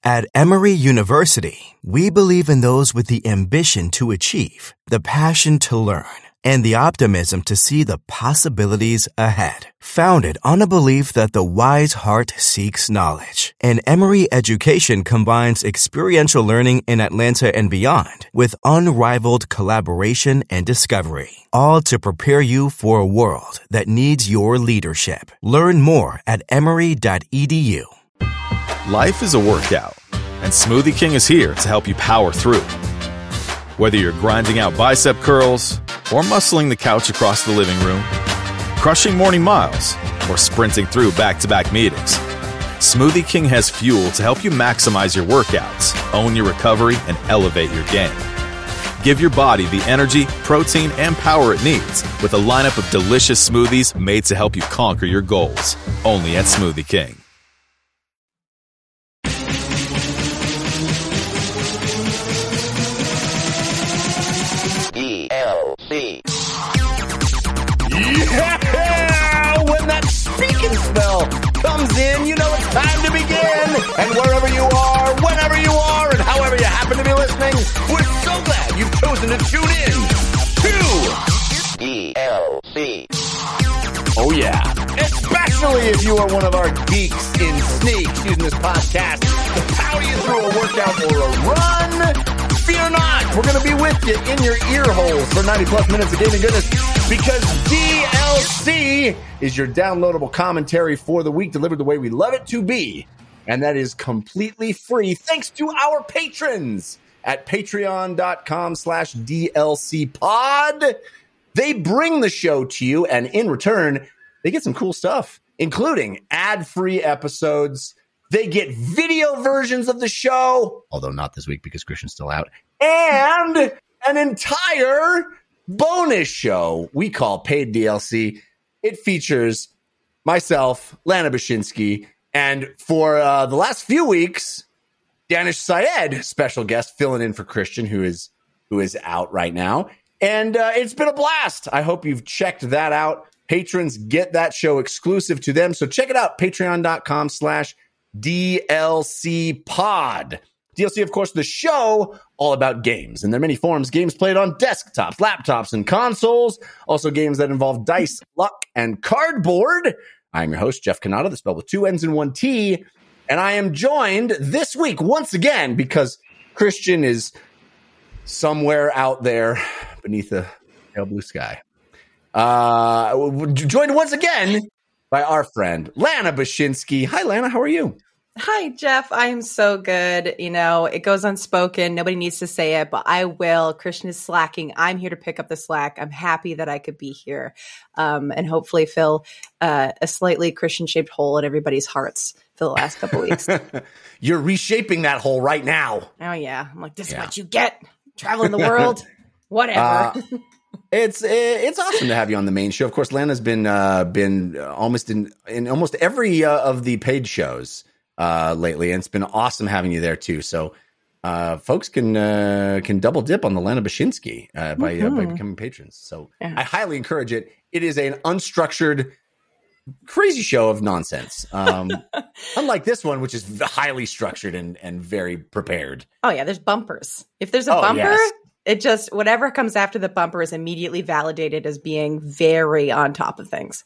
At Emory University, we believe in those with the ambition to achieve, the passion to learn, and the optimism to see the possibilities ahead. Founded on a belief that the wise heart seeks knowledge, and Emory education combines experiential learning in Atlanta and beyond with unrivaled collaboration and discovery, all to prepare you for a world that needs your leadership. Learn more at emory.edu. Life is a workout, and Smoothie King is here to help you power through. Whether you're grinding out bicep curls or muscling the couch across the living room, crushing morning miles, or sprinting through back-to-back meetings, Smoothie King has fuel to help you maximize your workouts, own your recovery, and elevate your game. Give your body the energy, protein, and power it needs with a lineup of delicious smoothies made to help you conquer your goals. Only at Smoothie King. DLC. Yeah! When that speaking spell comes in, you know it's time to begin. And wherever you are, whenever you are, and however you happen to be listening, we're so glad you've chosen to tune in to DLC. Oh yeah. Especially if you are one of our geeks in sneaks using this podcast to power you through a workout or a run. Fear not, we're going to be with you in your ear holes for 90 plus minutes of gaming goodness, because DLC is your downloadable commentary for the week, delivered the way we love it to be. And that is completely free thanks to our patrons at patreon.com/DLCpod. They bring the show to you, and in return, they get some cool stuff, including ad-free episodes. They get video versions of the show, although not this week because Christian's still out, and an entire bonus show we call Paid DLC. It features myself, Lana Bashinsky, and for the last few weeks, Danish Syed, special guest, filling in for Christian, who is out right now. And it's been a blast. I hope you've checked that out. Patrons get that show exclusive to them, so check it out, patreon.com/DLC pod. DLC, of course, the show all about games, and there are many forms. Games played on desktops, laptops, and consoles. Also games that involve dice, luck, and cardboard. I'm your host, Jeff Cannata, the spelled with 2 N's and 1 T. And I am joined this week once again because Christian is somewhere out there beneath the pale blue sky. Joined once again by our friend, Lana Bashinsky. Hi, Lana. How are you? Hi, Jeff. I'm so good. You know, it goes unspoken. Nobody needs to say it, but I will. Christian is slacking. I'm here to pick up the slack. I'm happy that I could be here and hopefully fill a slightly Christian-shaped hole in everybody's hearts for the last couple weeks. You're reshaping that hole right now. Oh, yeah. I'm like, this is what you get. Traveling the world. Whatever. It's awesome to have you on the main show. Of course, Lana's been almost in almost every of the paid shows lately, and it's been awesome having you there too. So folks can double dip on the Lana Bashinsky by becoming patrons. So yeah. I highly encourage it. It is an unstructured, crazy show of nonsense. Unlike this one, which is highly structured and very prepared. Oh yeah, there's bumpers. If there's a bumper. Yes. It just, whatever comes after the bumper is immediately validated as being very on top of things.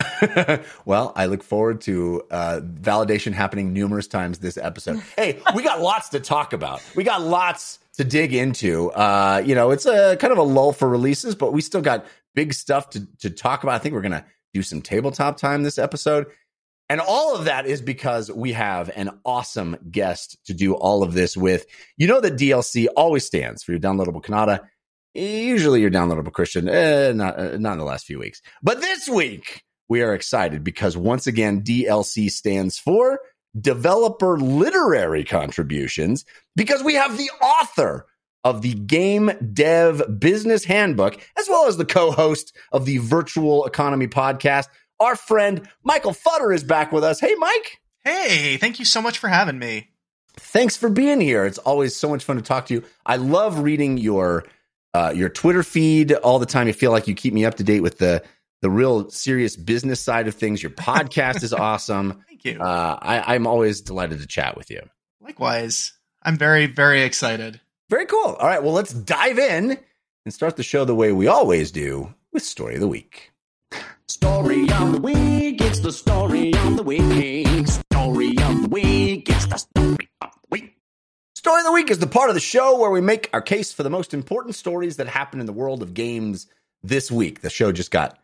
Well, I look forward to validation happening numerous times this episode. Hey, we got lots to talk about. We got lots to dig into. It's a kind of a lull for releases, but we still got big stuff to talk about. I think we're going to do some tabletop time this episode. And all of that is because we have an awesome guest to do all of this with. You know that DLC always stands for your downloadable Cannata, usually your downloadable Christian, not in the last few weeks. But this week, we are excited because once again, DLC stands for Developer Literary Contributions, because we have the author of the Game Dev Business Handbook, as well as the co-host of the Virtual Economy podcast. Our friend Michael Futter is back with us. Hey, Mike. Hey, thank you so much for having me. Thanks for being here. It's always so much fun to talk to you. I love reading your Twitter feed all the time. I feel like you keep me up to date with the real serious business side of things. Your podcast is awesome. Thank you. I'm always delighted to chat with you. Likewise. I'm very, very excited. Very cool. All right, well, let's dive in and start the show the way we always do with Story of the Week. Story of the week, it's the story of the week. Story of the week, it's the story of the week. Story of the Week is the part of the show where we make our case for the most important stories that happen in the world of games this week. The show just got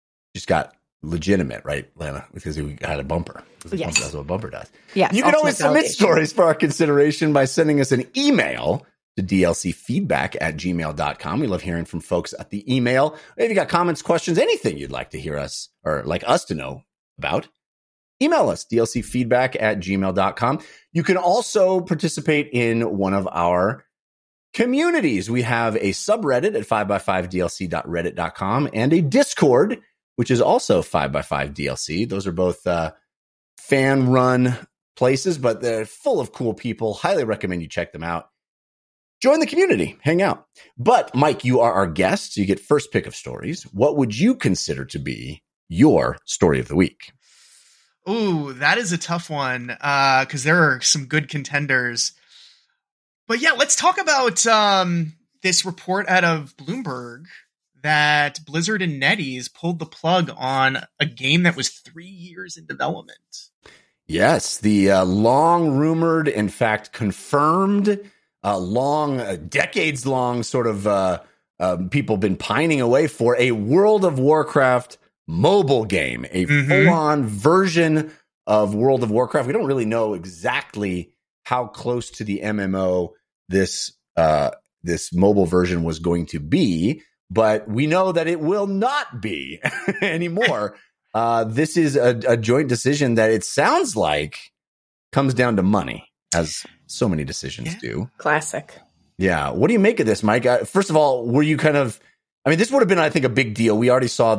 legitimate, right, Lana? Because we had a bumper. Yes. That's what a bumper does. Yes, you can always ultimate submit validation. stories for our consideration by sending us an email to dlcfeedback@gmail.com. We love hearing from folks at the email. If you got comments, questions, anything you'd like to hear us or like us to know about, email us, dlcfeedback@gmail.com. You can also participate in one of our communities. We have a subreddit at 5x5dlc.reddit.com and a Discord, which is also 5x5DLC. Those are both fan-run places, but they're full of cool people. Highly recommend you check them out. Join the community, hang out. But Mike, you are our guest, so you get first pick of stories. What would you consider to be your story of the week? Ooh, that is a tough one because there are some good contenders. But yeah, let's talk about this report out of Bloomberg that Blizzard and NetEase pulled the plug on a game that was 3 years in development. Yes, the long rumored, in fact, confirmed, decades-long sort of people been pining away for a World of Warcraft mobile game, a full-on version of World of Warcraft. We don't really know exactly how close to the MMO this mobile version was going to be, but we know that it will not be anymore. This is a joint decision that it sounds like comes down to money, as so many decisions do. Classic. Yeah. What do you make of this, Mike? First of all, were you kind of, I mean, this would have been, I think, a big deal. We already saw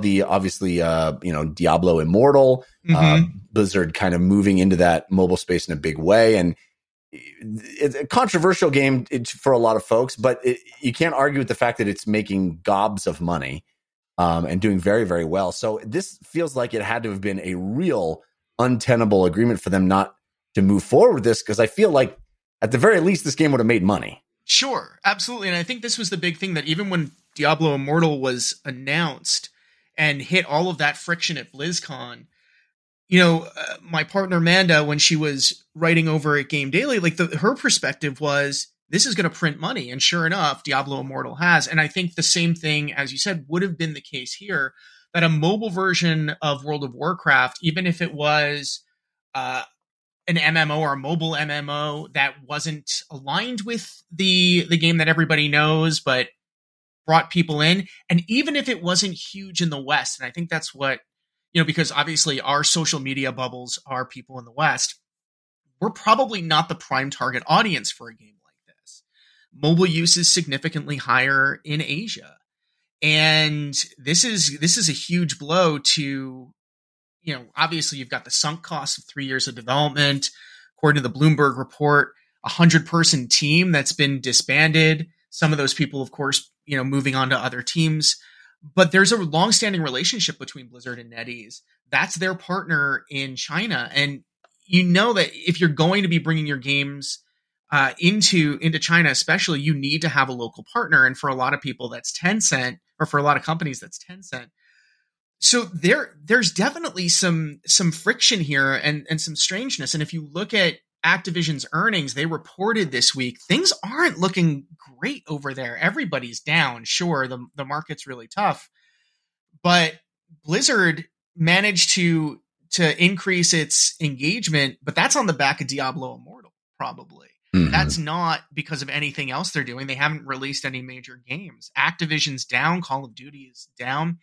Diablo Immortal, Blizzard kind of moving into that mobile space in a big way. And it's a controversial game for a lot of folks, but you can't argue with the fact that it's making gobs of money and doing very, very well. So this feels like it had to have been a real untenable agreement for them not to move forward with this, because I feel like at the very least this game would have made money. Sure, absolutely. And I think this was the big thing, that even when Diablo Immortal was announced and hit all of that friction at BlizzCon, my partner Amanda, when she was writing over at Game Daily, her perspective was, this is going to print money. And sure enough, Diablo Immortal has. And I think the same thing, as you said, would have been the case here, that a mobile version of World of Warcraft, even if it was an MMO or a mobile MMO that wasn't aligned with the game that everybody knows, but brought people in. And even if it wasn't huge in the West, and I think that's what, because obviously our social media bubbles are people in the West, we're probably not the prime target audience for a game like this. Mobile use is significantly higher in Asia. And this is a huge blow to, obviously you've got the sunk cost of 3 years of development. According to the Bloomberg report, 100-person team that's been disbanded. Some of those people, of course, moving on to other teams. But there's a long-standing relationship between Blizzard and NetEase. That's their partner in China. And that if you're going to be bringing your games into China, especially, you need to have a local partner. And for a lot of people, that's Tencent, or for a lot of companies, that's Tencent. So there's definitely some friction here and some strangeness. And if you look at Activision's earnings, they reported this week, things aren't looking great over there. Everybody's down. Sure, the market's really tough, but Blizzard managed to increase its engagement, but that's on the back of Diablo Immortal, probably. Mm-hmm. That's not because of anything else they're doing. They haven't released any major games. Activision's down. Call of Duty is down.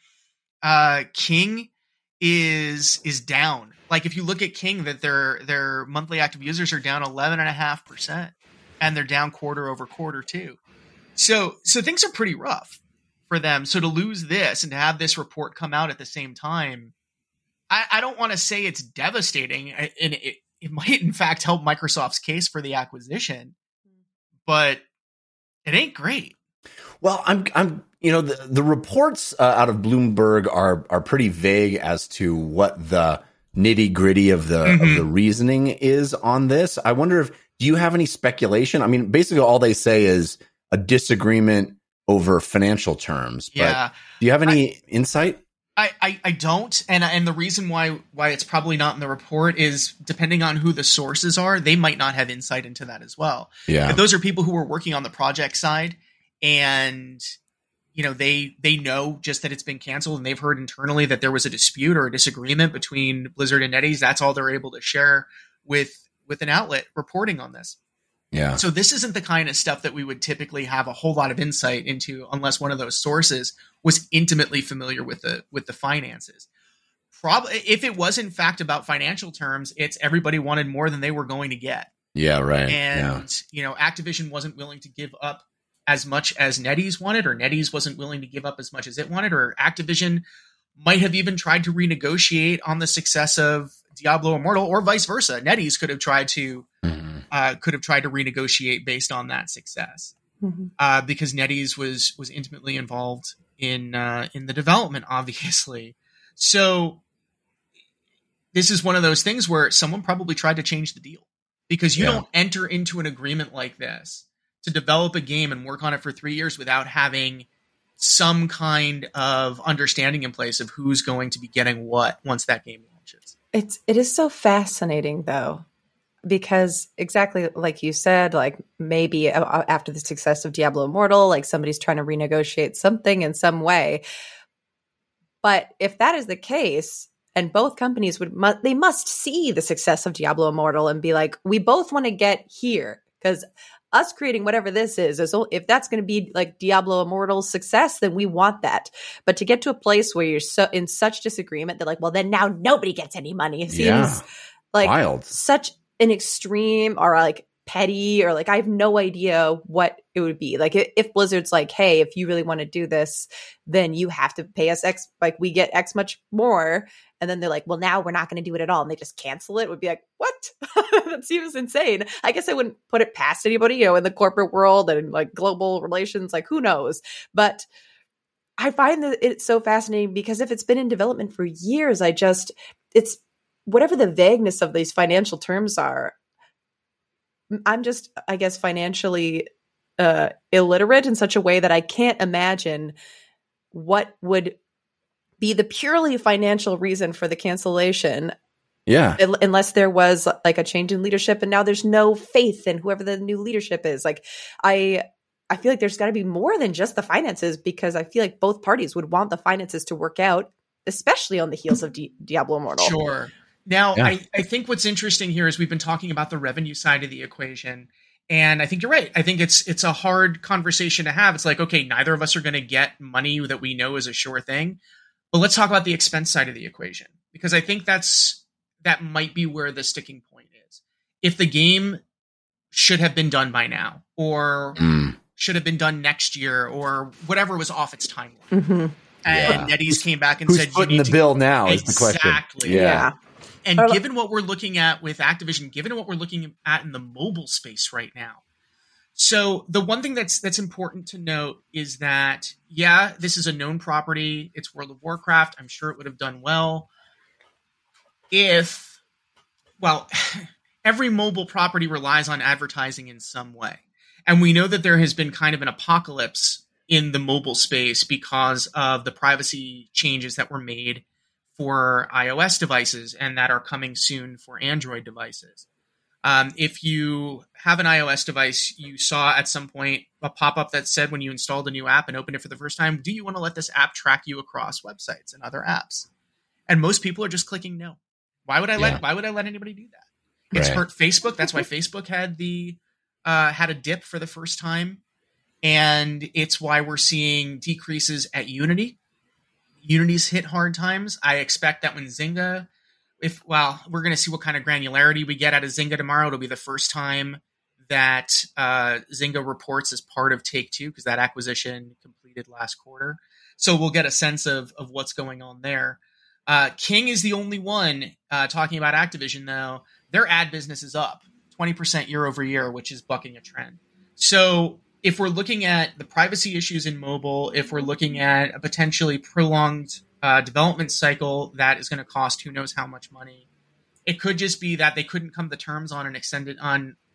King is down. Like, if you look at King, that their monthly active users are down 11.5%, and they're down quarter over quarter too. So things are pretty rough for them. So to lose this and to have this report come out at the same time, I don't want to say it's devastating, and it might in fact help Microsoft's case for the acquisition, but it ain't great. Well, the reports out of Bloomberg are pretty vague as to what the nitty gritty of the reasoning is on this. I wonder if Do you have any speculation? I mean, basically all they say is a disagreement over financial terms. But Yeah. do you have any insight? I don't, and the reason why it's probably not in the report is depending on who the sources are, they might not have insight into that as well. Yeah. If those are people who are working on the project side, and they know just that it's been canceled, and they've heard internally that there was a dispute or a disagreement between Blizzard and NetEase. That's all they're able to share with an outlet reporting on this. Yeah. So this isn't the kind of stuff that we would typically have a whole lot of insight into unless one of those sources was intimately familiar with the finances. Probably, if it was in fact about financial terms, it's everybody wanted more than they were going to get. Yeah, right. And Activision wasn't willing to give up as much as NetEase wanted, or NetEase wasn't willing to give up as much as it wanted, or Activision might have even tried to renegotiate on the success of Diablo Immortal, or vice versa. NetEase could have tried to renegotiate based on that success, because NetEase was intimately involved in the development, obviously. So this is one of those things where someone probably tried to change the deal, because you don't enter into an agreement like this to develop a game and work on it for 3 years without having some kind of understanding in place of who's going to be getting what once that game launches. It is so fascinating, though, because exactly like you said, like maybe after the success of Diablo Immortal, like somebody's trying to renegotiate something in some way. But if that is the case, and both companies they must see the success of Diablo Immortal and be like, we both want to get here, because us creating whatever this is if that's going to be like Diablo Immortal's success, then we want that. But to get to a place where you're so in such disagreement, they're like, well, then now nobody gets any money. It seems like wild. Such an extreme, or like petty, or like I have no idea what it would be. Like if Blizzard's like, hey, if you really want to do this, then you have to pay us X, like we get X much more. And then they're like, well, now we're not going to do it at all. And they just cancel it. Would be like, what? That seems insane. I guess I wouldn't put it past anybody, in the corporate world and like global relations, like who knows? But I find that it's so fascinating, because if it's been in development for years, it's whatever the vagueness of these financial terms are. I'm just, I guess, financially illiterate in such a way that I can't imagine what would be the purely financial reason for the cancellation. Yeah. Unless there was like a change in leadership, and now there's no faith in whoever the new leadership is. Like I feel like there's got to be more than just the finances, because I feel like both parties would want the finances to work out, especially on the heels of Diablo Immortal. Sure. Now, I think what's interesting here is we've been talking about the revenue side of the equation. And I think you're right. I think it's a hard conversation to have. It's like, okay, neither of us are going to get money that we know is a sure thing. But let's talk about the expense side of the equation, because I think that might be where the sticking point is. If the game should have been done by now, or should have been done next year, or whatever was off its timeline, and NetEase came back and Who's said, footing the bill now is the question. Exactly. Yeah. And given what we're looking at with Activision, given what we're looking at in the mobile space right now, so the one thing that's important to note is that, this is a known property. It's World of Warcraft. I'm sure it would have done well every mobile property relies on advertising in some way. And we know that there has been kind of an apocalypse in the mobile space because of the privacy changes that were made for iOS devices and that are coming soon for Android devices. If you have an iOS device, you saw at some point a pop-up that said when you installed a new app and opened it for the first time, do you want to let this app track you across websites and other apps? And most people are just clicking no. Why would I let anybody do that? It's hurt Facebook. That's why Facebook had had a dip for the first time. And it's why we're seeing decreases at Unity. Unity's hit hard times. I expect that when Zynga, we're going to see what kind of granularity we get out of Zynga tomorrow. It'll be the first time that Zynga reports as part of Take-Two, because that acquisition completed last quarter. So we'll get a sense of what's going on there. King is the only one talking about Activision, though. Their ad business is up 20% year over year, which is bucking a trend. So if we're looking at the privacy issues in mobile, if we're looking at a potentially prolonged development cycle that is going to cost who knows how much money, it could just be that they couldn't come to terms on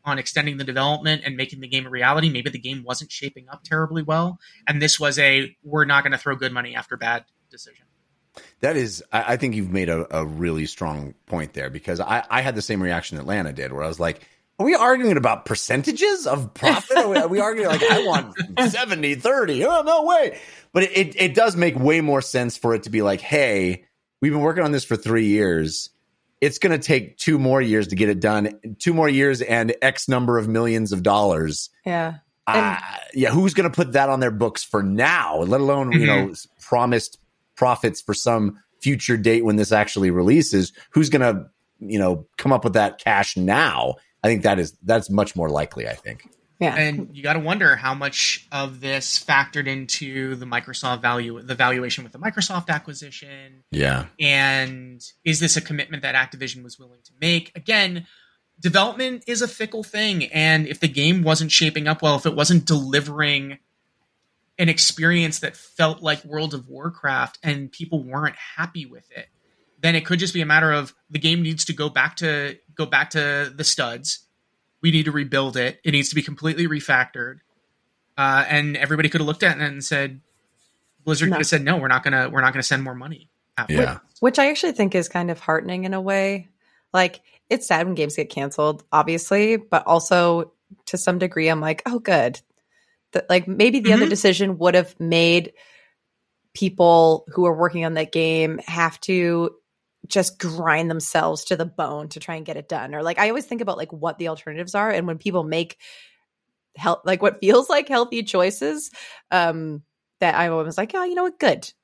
on extending the development and making the game a reality. Maybe the game wasn't shaping up terribly well, and this was we're not going to throw good money after bad decision. That is, I think you've made a really strong point there, because I had the same reaction that Lana did, where I was like, are we arguing about percentages of profit? Are we arguing like, I want 70, 30? Oh, no way. But it does make way more sense for it to be like, hey, we've been working on this for 3 years. It's going to take 2 more years to get it done. 2 more years and X number of millions of dollars. Yeah. Who's going to put that on their books for now, let alone, promised profits for some future date when this actually releases? Who's going to, come up with that cash now? I think that's much more likely, I think. Yeah. And you got to wonder how much of this factored into the Microsoft the valuation with the Microsoft acquisition. Yeah. And is this a commitment that Activision was willing to make? Again, development is a fickle thing. And if the game wasn't shaping up well, if it wasn't delivering an experience that felt like World of Warcraft and people weren't happy with it, then it could just be a matter of the game needs to go back to the studs. We need to rebuild it. It needs to be completely refactored. And everybody could have looked at it and said, Blizzard could have said, no, we're not gonna send more money. Yeah. Which I actually think is kind of heartening in a way. Like, it's sad when games get canceled, obviously, but also to some degree, I'm like, oh, good. Like, maybe the other decision would have made people who are working on that game have to just grind themselves to the bone to try and get it done. Or like, I always think about like what the alternatives are. And when people make like what feels like healthy choices, that I'm always like, oh, you know what?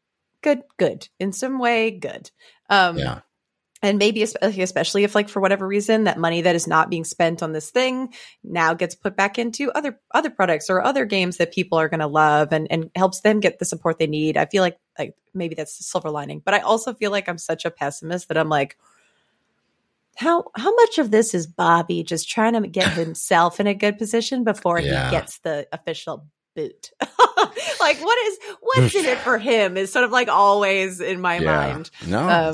Good. In some way, good. Yeah. And maybe especially if, like, for whatever reason, that money that is not being spent on this thing now gets put back into other products or other games that people are going to love and helps them get the support they need. I feel like maybe that's the silver lining. But I also feel like I'm such a pessimist that I'm like, how much of this is Bobby just trying to get himself in a good position before he gets the official boot? Like, what's in it for him is sort of like always in my mind. No,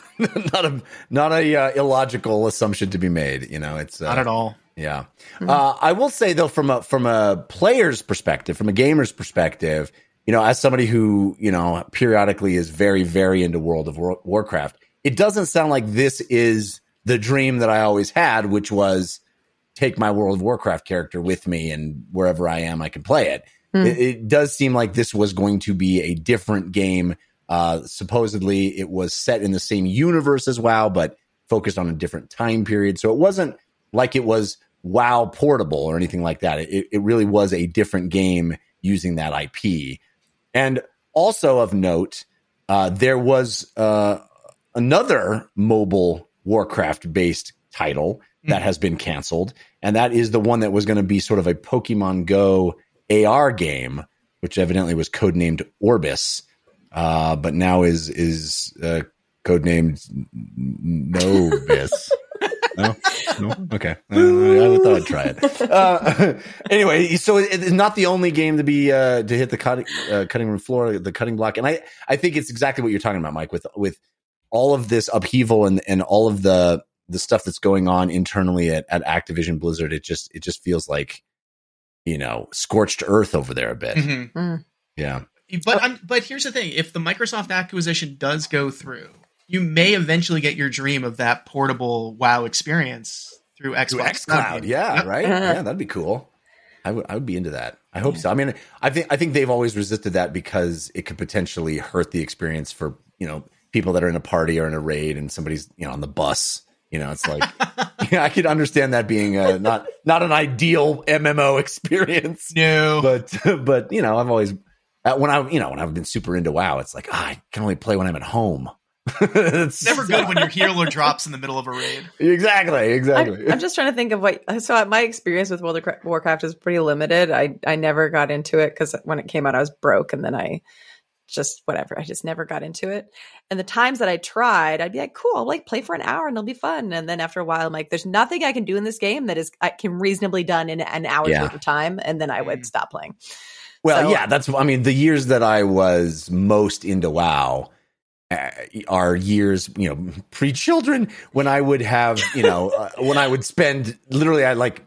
not a illogical assumption to be made. It's not at all. Yeah. I will say though, from a player's perspective, from a gamer's perspective, as somebody who, periodically is very, very into World of Warcraft, it doesn't sound like this is the dream that I always had, which was take my World of Warcraft character with me and wherever I am, I can play it. It does seem like this was going to be a different game. Supposedly it was set in the same universe as WoW, but focused on a different time period. So it wasn't like it was WoW portable or anything like that. It really was a different game using that IP. And also of note, there was another mobile Warcraft-based title that has been canceled, and that is the one that was going to be sort of a Pokemon Go AR game, which evidently was codenamed Orbis, but now is codenamed Nobis. No? Okay. I thought I'd try it. Anyway, so it's not the only game to be to hit the cutting room floor, the cutting block, and I think it's exactly what you're talking about, Mike, with all of this upheaval and all of the stuff that's going on internally at Activision Blizzard. It just feels like, scorched earth over there a bit. Yeah. But here's the thing. If the Microsoft acquisition does go through, you may eventually get your dream of that portable WoW experience through Xbox xCloud. Yeah. Yep. Right. Yeah. That'd be cool. I would be into that. I hope so. I mean, I think they've always resisted that because it could potentially hurt the experience for, people that are in a party or in a raid and somebody's, on the bus. It's like, I could understand that being not an ideal MMO experience. No, but I've always when I've been super into WoW, it's like I can only play when I'm at home. It's never good when your hero drops in the middle of a raid. Exactly. I'm just trying to think of so my experience with World of Warcraft is pretty limited. I never got into it because when it came out, I was broke, and then I just never got into it. And the times that I tried, I'd be like, cool, I'll play for an hour and it'll be fun. And then after a while, I'm like, there's nothing I can do in this game that I can reasonably done in an hour's worth of time. And then I would stop playing. Well, the years that I was most into WoW are years, pre-children, when I would have, when I would spend literally,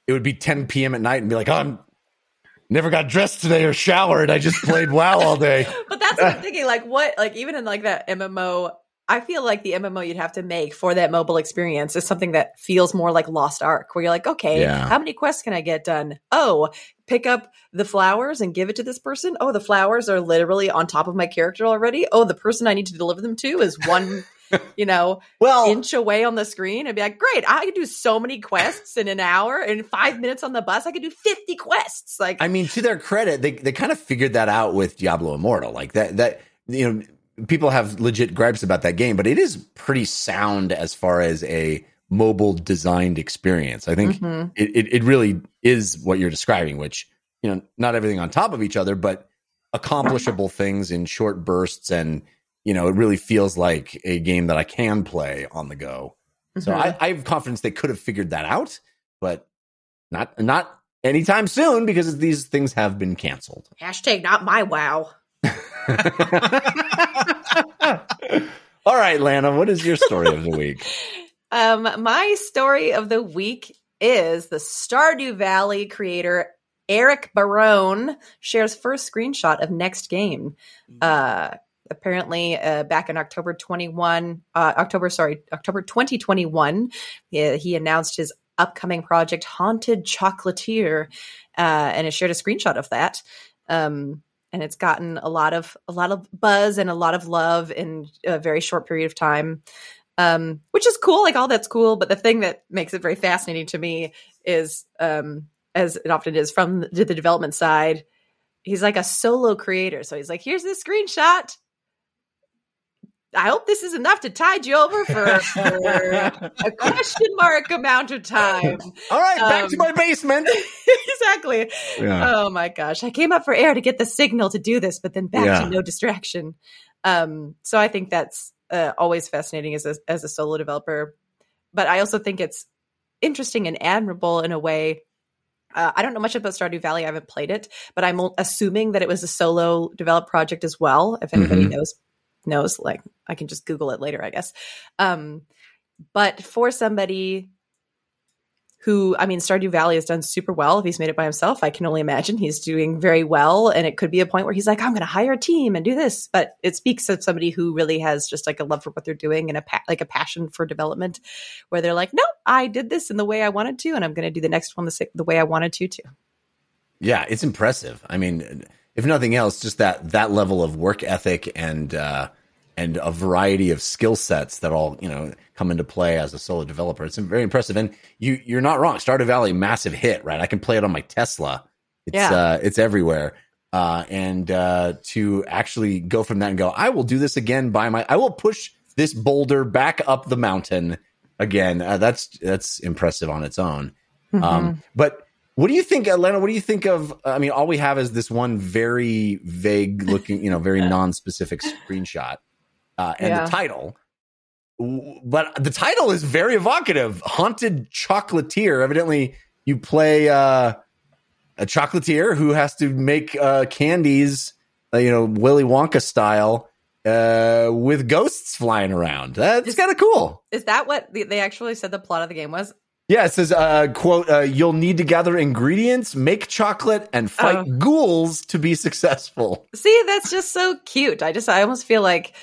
it would be 10 p.m. at night and be like, oh, I'm never got dressed today or showered. I just played WoW all day. But that's what I'm thinking. Like, what? Like, even in like that MMO, I feel like the MMO you'd have to make for that mobile experience is something that feels more like Lost Ark, where you're like, okay, how many quests can I get done? Oh, pick up the flowers and give it to this person. Oh, the flowers are literally on top of my character already. Oh, the person I need to deliver them to is one, inch away on the screen. I'd be like, great, I could do so many quests in an hour. In 5 minutes on the bus, I could do 50 quests. Like, I mean, to their credit, they kind of figured that out with Diablo Immortal. Like that, people have legit gripes about that game, but it is pretty sound as far as a mobile designed experience. I think it really is what you're describing, which, not everything on top of each other, but accomplishable things in short bursts. And, it really feels like a game that I can play on the go. So I have confidence they could have figured that out, but not anytime soon, because these things have been canceled. Hashtag not my WoW. All right, Lana, what is your story of the week? My story of the week is the Stardew Valley creator Eric Barone shares first screenshot of next game. Apparently, back in October 2021, he announced his upcoming project, Haunted Chocolatier, and has shared a screenshot of that. And it's gotten a lot of buzz and a lot of love in a very short period of time, which is cool. Like, all that's cool. But the thing that makes it very fascinating to me is, as it often is from the development side, he's like a solo creator. So he's like, here's this screenshot. I hope this is enough to tide you over for a question mark amount of time. All right, back to my basement. Exactly. Yeah. Oh my gosh. I came up for air to get the signal to do this, but then back to no distraction. So I think that's always fascinating as a solo developer. But I also think it's interesting and admirable in a way. I don't know much about Stardew Valley. I haven't played it, but I'm assuming that it was a solo developed project as well. If anybody knows, like, I can just Google it later, I guess. But for somebody who, Stardew Valley has done super well. If he's made it by himself, I can only imagine he's doing very well. And it could be a point where he's like, I'm going to hire a team and do this. But it speaks of somebody who really has just like a love for what they're doing and a passion for development, where they're like, no, I did this in the way I wanted to, and I'm going to do the next one the way I wanted to too. Yeah, it's impressive. I mean, if nothing else, just that level of work ethic and a variety of skill sets that all, come into play as a solo developer. It's very impressive. And you're not wrong. Stardew Valley, massive hit, right? I can play it on my Tesla. It's everywhere. And to actually go from that and go, I will do this again I will push this boulder back up the mountain again. That's impressive on its own. But what do you think, Atlanta? What do you think of, all we have is this one very vague looking, very non-specific screenshot. The title, but the title is very evocative. Haunted Chocolatier. Evidently, you play a chocolatier who has to make candies, Willy Wonka style, with ghosts flying around. That's kind of cool. Is that what they actually said the plot of the game was? Yeah, it says, quote, you'll need to gather ingredients, make chocolate, and fight ghouls to be successful. See, that's just so cute. I almost feel like,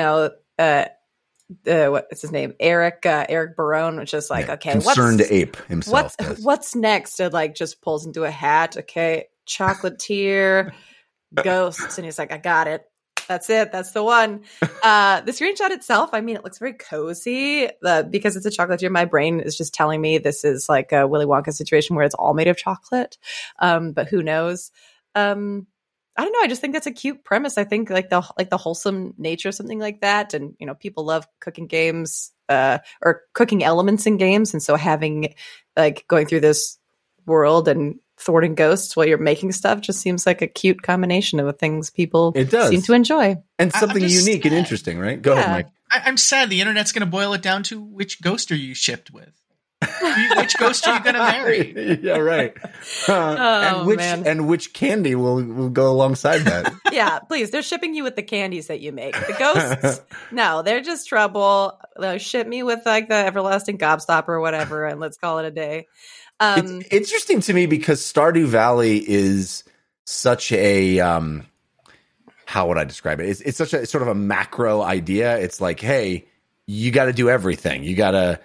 what's his name? Eric Barone, which is like, okay, concerned ape himself. What's next? It like just pulls into a hat. Okay, chocolatier, ghosts. And he's like, I got it. That's it. That's the one. The screenshot itself, it looks very cozy because it's a chocolatier. My brain is just telling me this is like a Willy Wonka situation where it's all made of chocolate. But who knows? I don't know. I just think that's a cute premise. I think like the wholesome nature of something like that. And, people love cooking games or cooking elements in games. And so having like going through this world and thwarting ghosts while you're making stuff just seems like a cute combination of things people seem to enjoy. And something unique and interesting, right? Go ahead, Mike. I'm sad the internet's going to boil it down to which ghost are you shipped with? Which ghost are you going to marry? Yeah, right. And which candy will go alongside that? Yeah, please. They're shipping you with the candies that you make. The ghosts, no, they're just trouble. They'll ship me with like the everlasting gobstopper or whatever, and let's call it a day. It's interesting to me because Stardew Valley is such a how would I describe it? It's such a sort of a macro idea. It's like, hey, you got to do everything. You got to,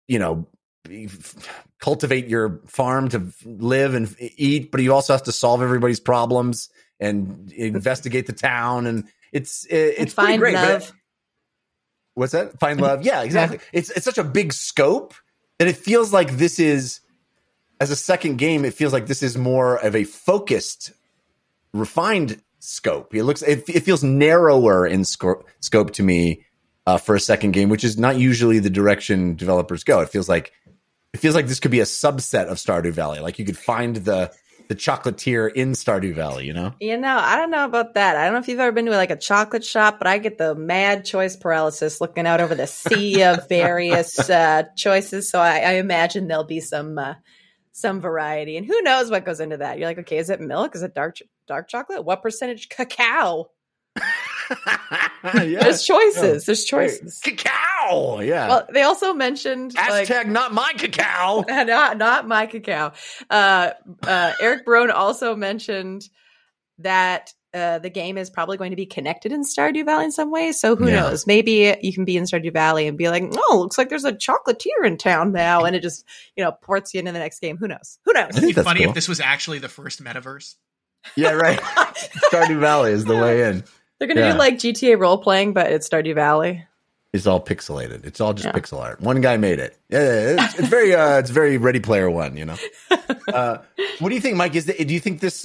cultivate your farm to live and eat, but you also have to solve everybody's problems and investigate the town. And it's find great. love. What's that? Find love. Yeah, exactly. It's such a big scope that it feels like this is, as a second game, it feels like this is more of a focused, refined scope. It feels narrower in scope to me for a second game, which is not usually the direction developers go. It feels like this could be a subset of Stardew Valley. Like you could find the chocolatier in Stardew Valley, I don't know about that. I don't know if you've ever been to like a chocolate shop, but I get the mad choice paralysis looking out over the sea of various choices. So I imagine there'll be some variety, and who knows what goes into that. You're like, okay, is it milk? Is it dark chocolate? What percentage cacao? There's choices. There's choices. Cacao. Yeah. Well, they also mentioned not my cacao. not my cacao. Eric Broen also mentioned that the game is probably going to be connected in Stardew Valley in some way. So who knows? Maybe you can be in Stardew Valley and be like, oh, looks like there's a chocolatier in town now, and it just ports you into the next game. Who knows? It'd be funny if this was actually the first metaverse. Yeah, right. Stardew Valley is the way in. They're going to do like GTA role playing, but it's Stardew Valley. It's all pixelated. It's all just pixel art. One guy made it. Yeah, it's very Ready Player One. What do you think, Mike? Do you think this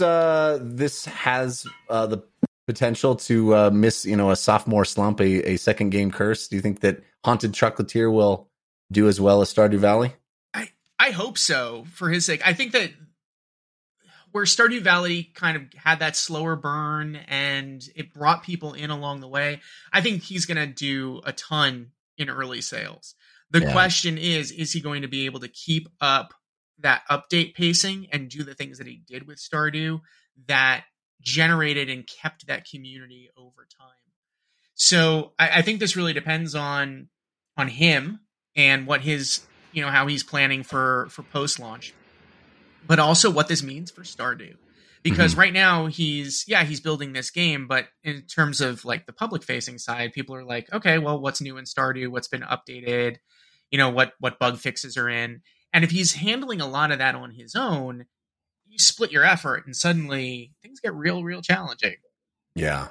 has the potential to miss a sophomore slump, a second game curse? Do you think that Haunted Chocolatier will do as well as Stardew Valley? I hope so, for his sake. I think that where Stardew Valley kind of had that slower burn and it brought people in along the way, I think he's going to do a ton in early sales. The question is he going to be able to keep up that update pacing and do the things that he did with Stardew that generated and kept that community over time? So I think this really depends on him and what his, how he's planning for post-launch. But also what this means for Stardew. Because right now he's building this game, but in terms of like the public facing side, people are like, okay, well, what's new in Stardew? What's been updated? What bug fixes are in? And if he's handling a lot of that on his own, you split your effort and suddenly things get real, real challenging. Yeah.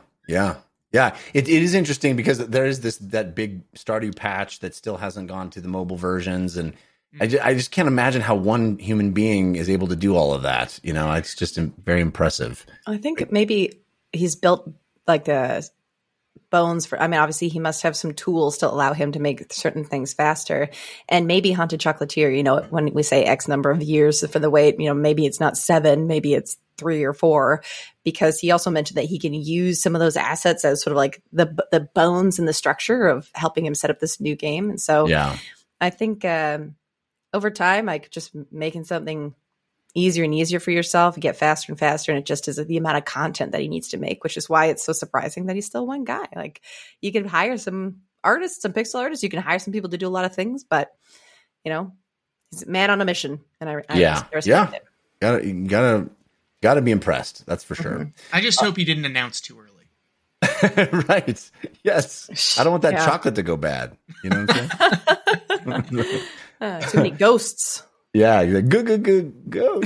It is interesting because there is that big Stardew patch that still hasn't gone to the mobile versions, and I just can't imagine how one human being is able to do all of that. It's just very impressive. I think maybe he's built like the bones for, obviously he must have some tools to allow him to make certain things faster. And maybe Haunted Chocolatier, when we say X number of years for the wait, maybe it's not 7, maybe it's 3 or 4, because he also mentioned that he can use some of those assets as sort of like the bones and the structure of helping him set up this new game. And so I think, over time, like just making something easier and easier for yourself, get faster and faster, and it just is the amount of content that he needs to make, which is why it's so surprising that he's still one guy. Like you can hire some artists, some pixel artists, you can hire some people to do a lot of things, but he's a man on a mission, and I respect it. Gotta be impressed. That's for sure. I just hope he didn't announce too early. Right. Yes. I don't want that chocolate to go bad. You know what I'm saying? Too many ghosts. Yeah, you're like, go.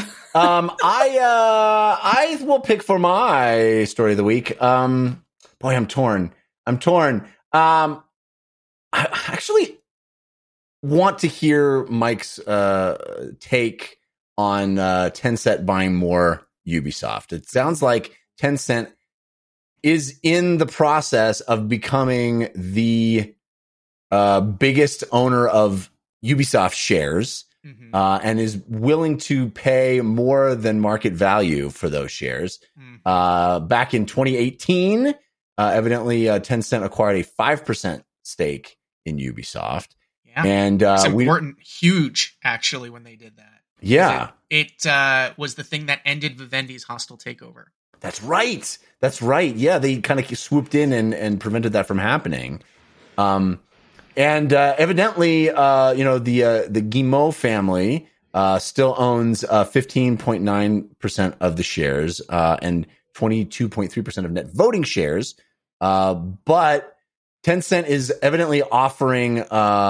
I will pick for my story of the week. Boy, I'm torn. I actually want to hear Mike's take on Tencent buying more Ubisoft. It sounds like Tencent is in the process of becoming the biggest owner of Ubisoft shares, and is willing to pay more than market value for those shares. Back in 2018, evidently Tencent acquired a 5% stake in Ubisoft. Yeah. And it's important, huge, actually, when they did that. Yeah. It was the thing that ended Vivendi's hostile takeover. That's right. Yeah, they kind of swooped in and prevented that from happening. And evidently, the Guillemot family still owns 15.9% of the shares and 22.3% of net voting shares. But Tencent is evidently offering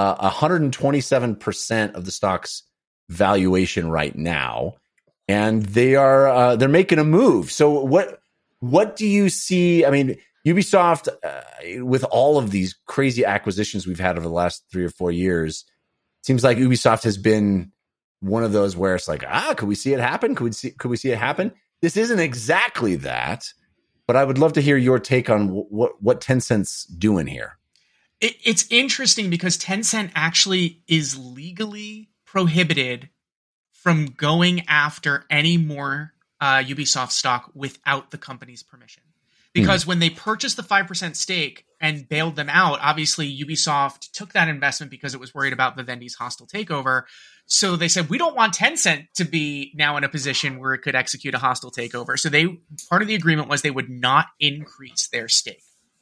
127% of the stock's valuation right now, and they're making a move. So what do you see? I mean, Ubisoft, with all of these crazy acquisitions we've had over the last 3 or 4 years, seems like Ubisoft has been one of those where it's like, could we see it happen? Could we see it happen? This isn't exactly that, but I would love to hear your take on what Tencent's doing here. It's interesting because Tencent actually is legally prohibited from going after any more Ubisoft stock without the company's permission. Because when they purchased the 5% stake and bailed them out, obviously Ubisoft took that investment because it was worried about Vivendi's hostile takeover. So they said, we don't want Tencent to be now in a position where it could execute a hostile takeover. So part of the agreement was they would not increase their stake.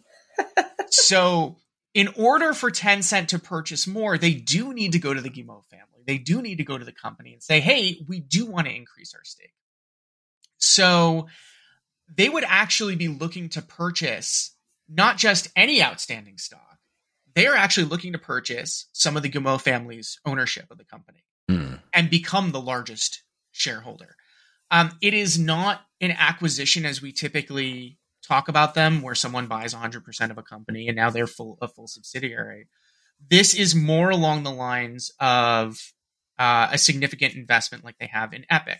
So in order for Tencent to purchase more, they do need to go to the Guillemot family. They do need to go to the company and say, hey, we do want to increase our stake. So they would actually be looking to purchase not just any outstanding stock. They are actually looking to purchase some of the Guillemot family's ownership of the company and become the largest shareholder. It is not an acquisition as we typically talk about them, where someone buys 100% of a company and now they're a full subsidiary. This is more along the lines of a significant investment like they have in Epic.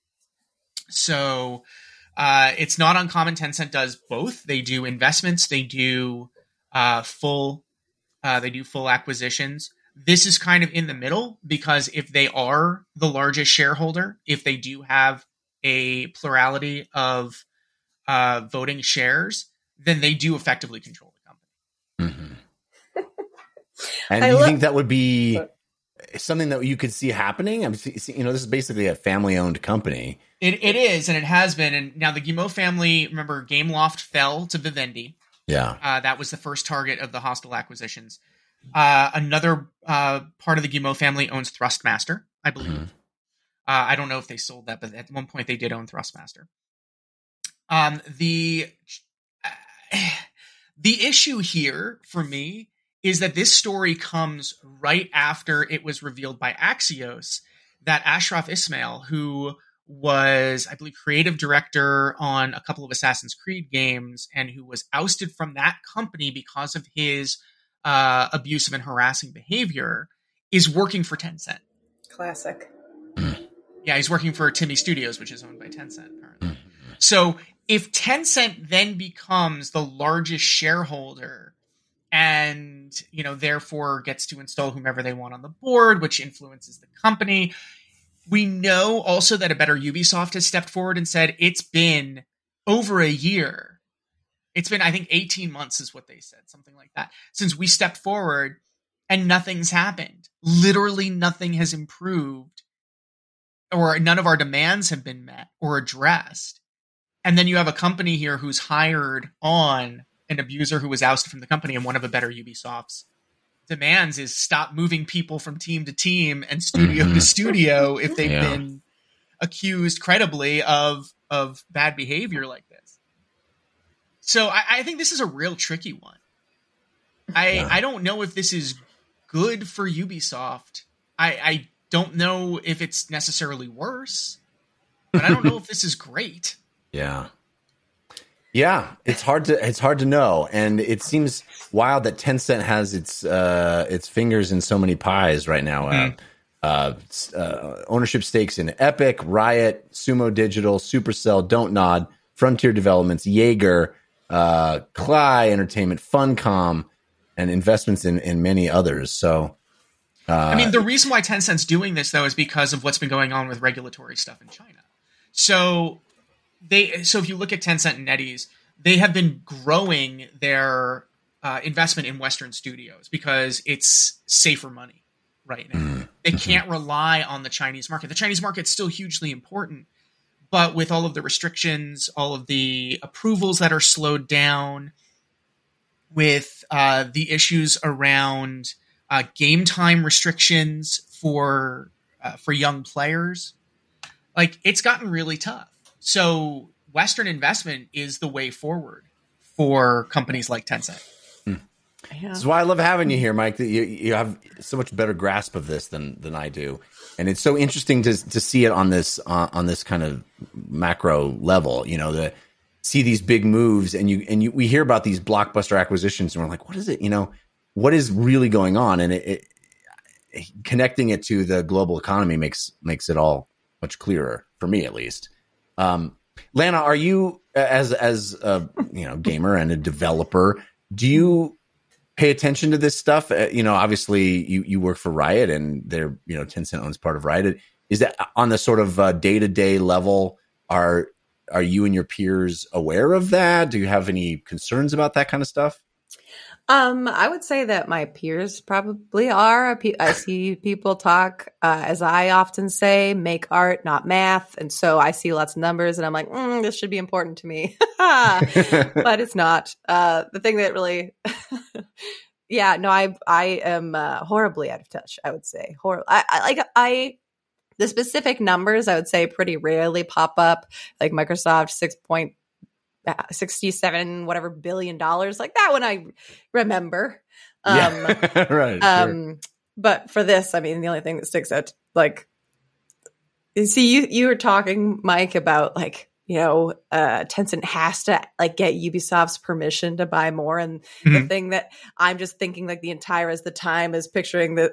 So it's not uncommon. Tencent does both. They do investments. They do full acquisitions. This is kind of in the middle because if they are the largest shareholder, if they do have a plurality of voting shares, then they do effectively control the company. Mm-hmm. And do you think that would be something that you could see happening? I mean, this is basically a family-owned company. It is, and it has been. And now the Guillemot family, remember, Gameloft fell to Vivendi. Yeah. That was the first target of the hostile acquisitions. Another part of the Guillemot family owns Thrustmaster, I believe. Mm-hmm. I don't know if they sold that, but at one point they did own Thrustmaster. The issue here for me is that this story comes right after it was revealed by Axios that Ashraf Ismail, who was, I believe, creative director on a couple of Assassin's Creed games and who was ousted from that company because of his abusive and harassing behavior, is working for Tencent. Classic. Yeah, he's working for Timmy Studios, which is owned by Tencent, apparently. So if Tencent then becomes the largest shareholder and, therefore gets to install whomever they want on the board, which influences the company, we know also that a better Ubisoft has stepped forward and said it's been over a year. It's been, I think, 18 months is what they said, something like that, since we stepped forward and nothing's happened. Literally nothing has improved, or none of our demands have been met or addressed. And then you have a company here who's hired on an abuser who was ousted from the company, and one of the better Ubisoft's demands is stop moving people from team to team and studio to studio if they've been accused credibly of bad behavior like this. So I think this is a real tricky one. I don't know if this is good for Ubisoft. I don't know if it's necessarily worse, but I don't know if this is great. Yeah, it's hard to know, and it seems wild that Tencent has its fingers in so many pies right now. Ownership stakes in Epic, Riot, Sumo Digital, Supercell, Don't Nod, Frontier Developments, Jaeger, Klei Entertainment, Funcom, and investments in many others. So, the reason why Tencent's doing this, though, is because of what's been going on with regulatory stuff in China. So if you look at Tencent and NetEase, they have been growing their investment in Western studios because it's safer money right now. They can't rely on the Chinese market. The Chinese market's still hugely important, but with all of the restrictions, all of the approvals that are slowed down, with the issues around game time restrictions for young players. Like, it's gotten really tough. So Western investment is the way forward for companies like Tencent. Yeah. This is why I love having you here, Mike. That you have so much better grasp of this than I do, and it's so interesting to see it on this kind of macro level. You know, to see these big moves, and we hear about these blockbuster acquisitions, and we're like, what is it? You know, what is really going on? And it connecting it to the global economy makes it all much clearer for me, at least. Lana, are you as a gamer and a developer? Do you pay attention to this stuff? Obviously you work for Riot, and they're, Tencent owns part of Riot. Is that on the sort of day-to-day level? Are you and your peers aware of that? Do you have any concerns about that kind of stuff? I would say that my peers probably are. I see people talk, as I often say, make art, not math. And so I see lots of numbers and I'm like, this should be important to me. But it's not. The thing that really, I am horribly out of touch, I would say. The specific numbers, I would say, pretty rarely pop up, like Microsoft 67 whatever billion dollars, like that one I remember. Right. Sure. But for this, I mean, the only thing that sticks out, like, see, you were talking, Mike, about Tencent has to get Ubisoft's permission to buy more, and the thing that I'm just thinking, like, the entire as the time is picturing that,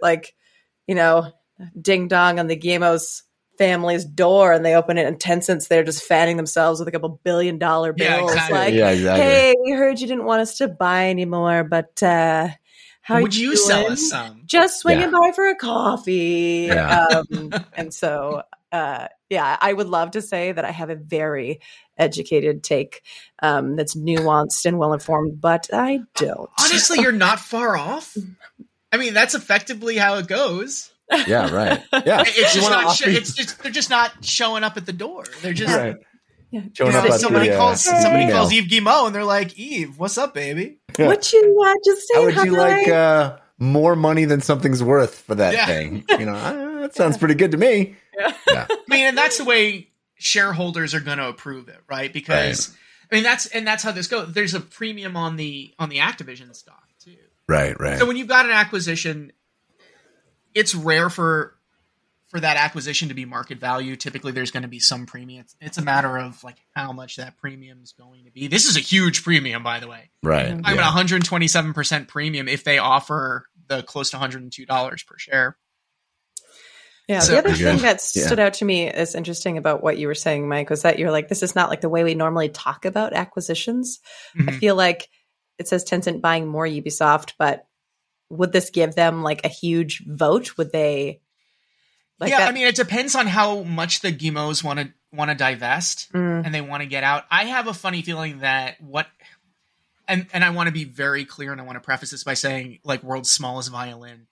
ding dong on the Guillemot's family's door, and they open it, and Tencent's there just fanning themselves with a couple $1 billion bills. Yeah, exactly. Exactly. Hey, we heard you didn't want us to buy anymore, but how would you sell us some? Just swinging by for a coffee. Yeah. And so, I would love to say that I have a very educated take that's nuanced and well informed, but I don't. Honestly, you're not far off. I mean, that's effectively how it goes. Yeah, right. Yeah, it's just not. They're just not showing up at the door. They're just. Right. Yeah. Somebody calls Yves Guillemot, and they're like, "Yves, what's up, baby? Yeah. What you just saying? How would you like more money than something's worth for that thing? That sounds pretty good to me. Yeah. I mean, and that's the way shareholders are going to approve it, right? Because I mean, that's how this goes. There's a premium on the Activision stock too. Right. So when you've got an acquisition, it's rare for that acquisition to be market value. Typically, there's going to be some premium. It's a matter of how much that premium is going to be. This is a huge premium, by the way. Right. I'm at 127% premium if they offer the close to $102 per share. Yeah. The other thing that stood out to me as interesting about what you were saying, Mike, was that you're like, this is not like the way we normally talk about acquisitions. I feel like it says Tencent buying more Ubisoft, but would this give them a huge vote? Would they? I mean, it depends on how much the Guillemots want to divest and they want to get out. I have a funny feeling that and I want to be very clear, and I want to preface this by saying, world's smallest violin.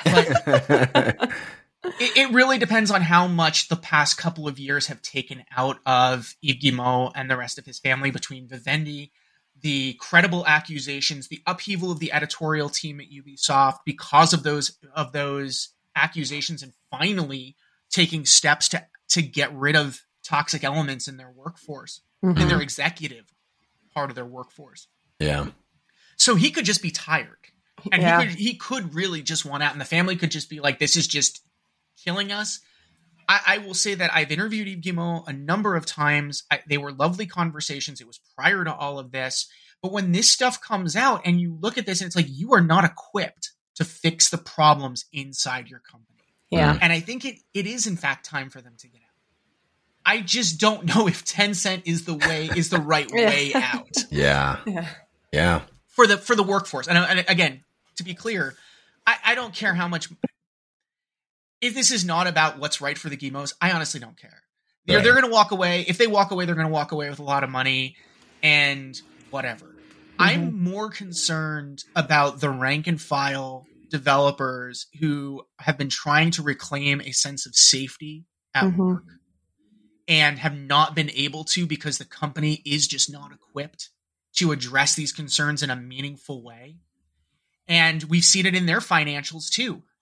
It really depends on how much the past couple of years have taken out of Yves Guillemot and the rest of his family between Vivendi, the credible accusations, the upheaval of the editorial team at Ubisoft because of those accusations, and finally taking steps to get rid of toxic elements in their workforce, in their executive part of their workforce. Yeah. So he could just be tired, and he could really just want out, and the family could just be like, this is just killing us. I will say that I've interviewed Yves Guillemot a number of times. They were lovely conversations. It was prior to all of this. But when this stuff comes out and you look at this, and it's like, you are not equipped to fix the problems inside your company. Yeah. And I think it is, in fact, time for them to get out. I just don't know if Tencent is the right way out. Yeah. For the workforce. And again, to be clear, I don't care how much. If this is not about what's right for the Guillemots, I honestly don't care. They're going to walk away. If they walk away, they're going to walk away with a lot of money and whatever. I'm more concerned about the rank and file developers who have been trying to reclaim a sense of safety at work and have not been able to, because the company is just not equipped to address these concerns in a meaningful way. And we've seen it in their financials too.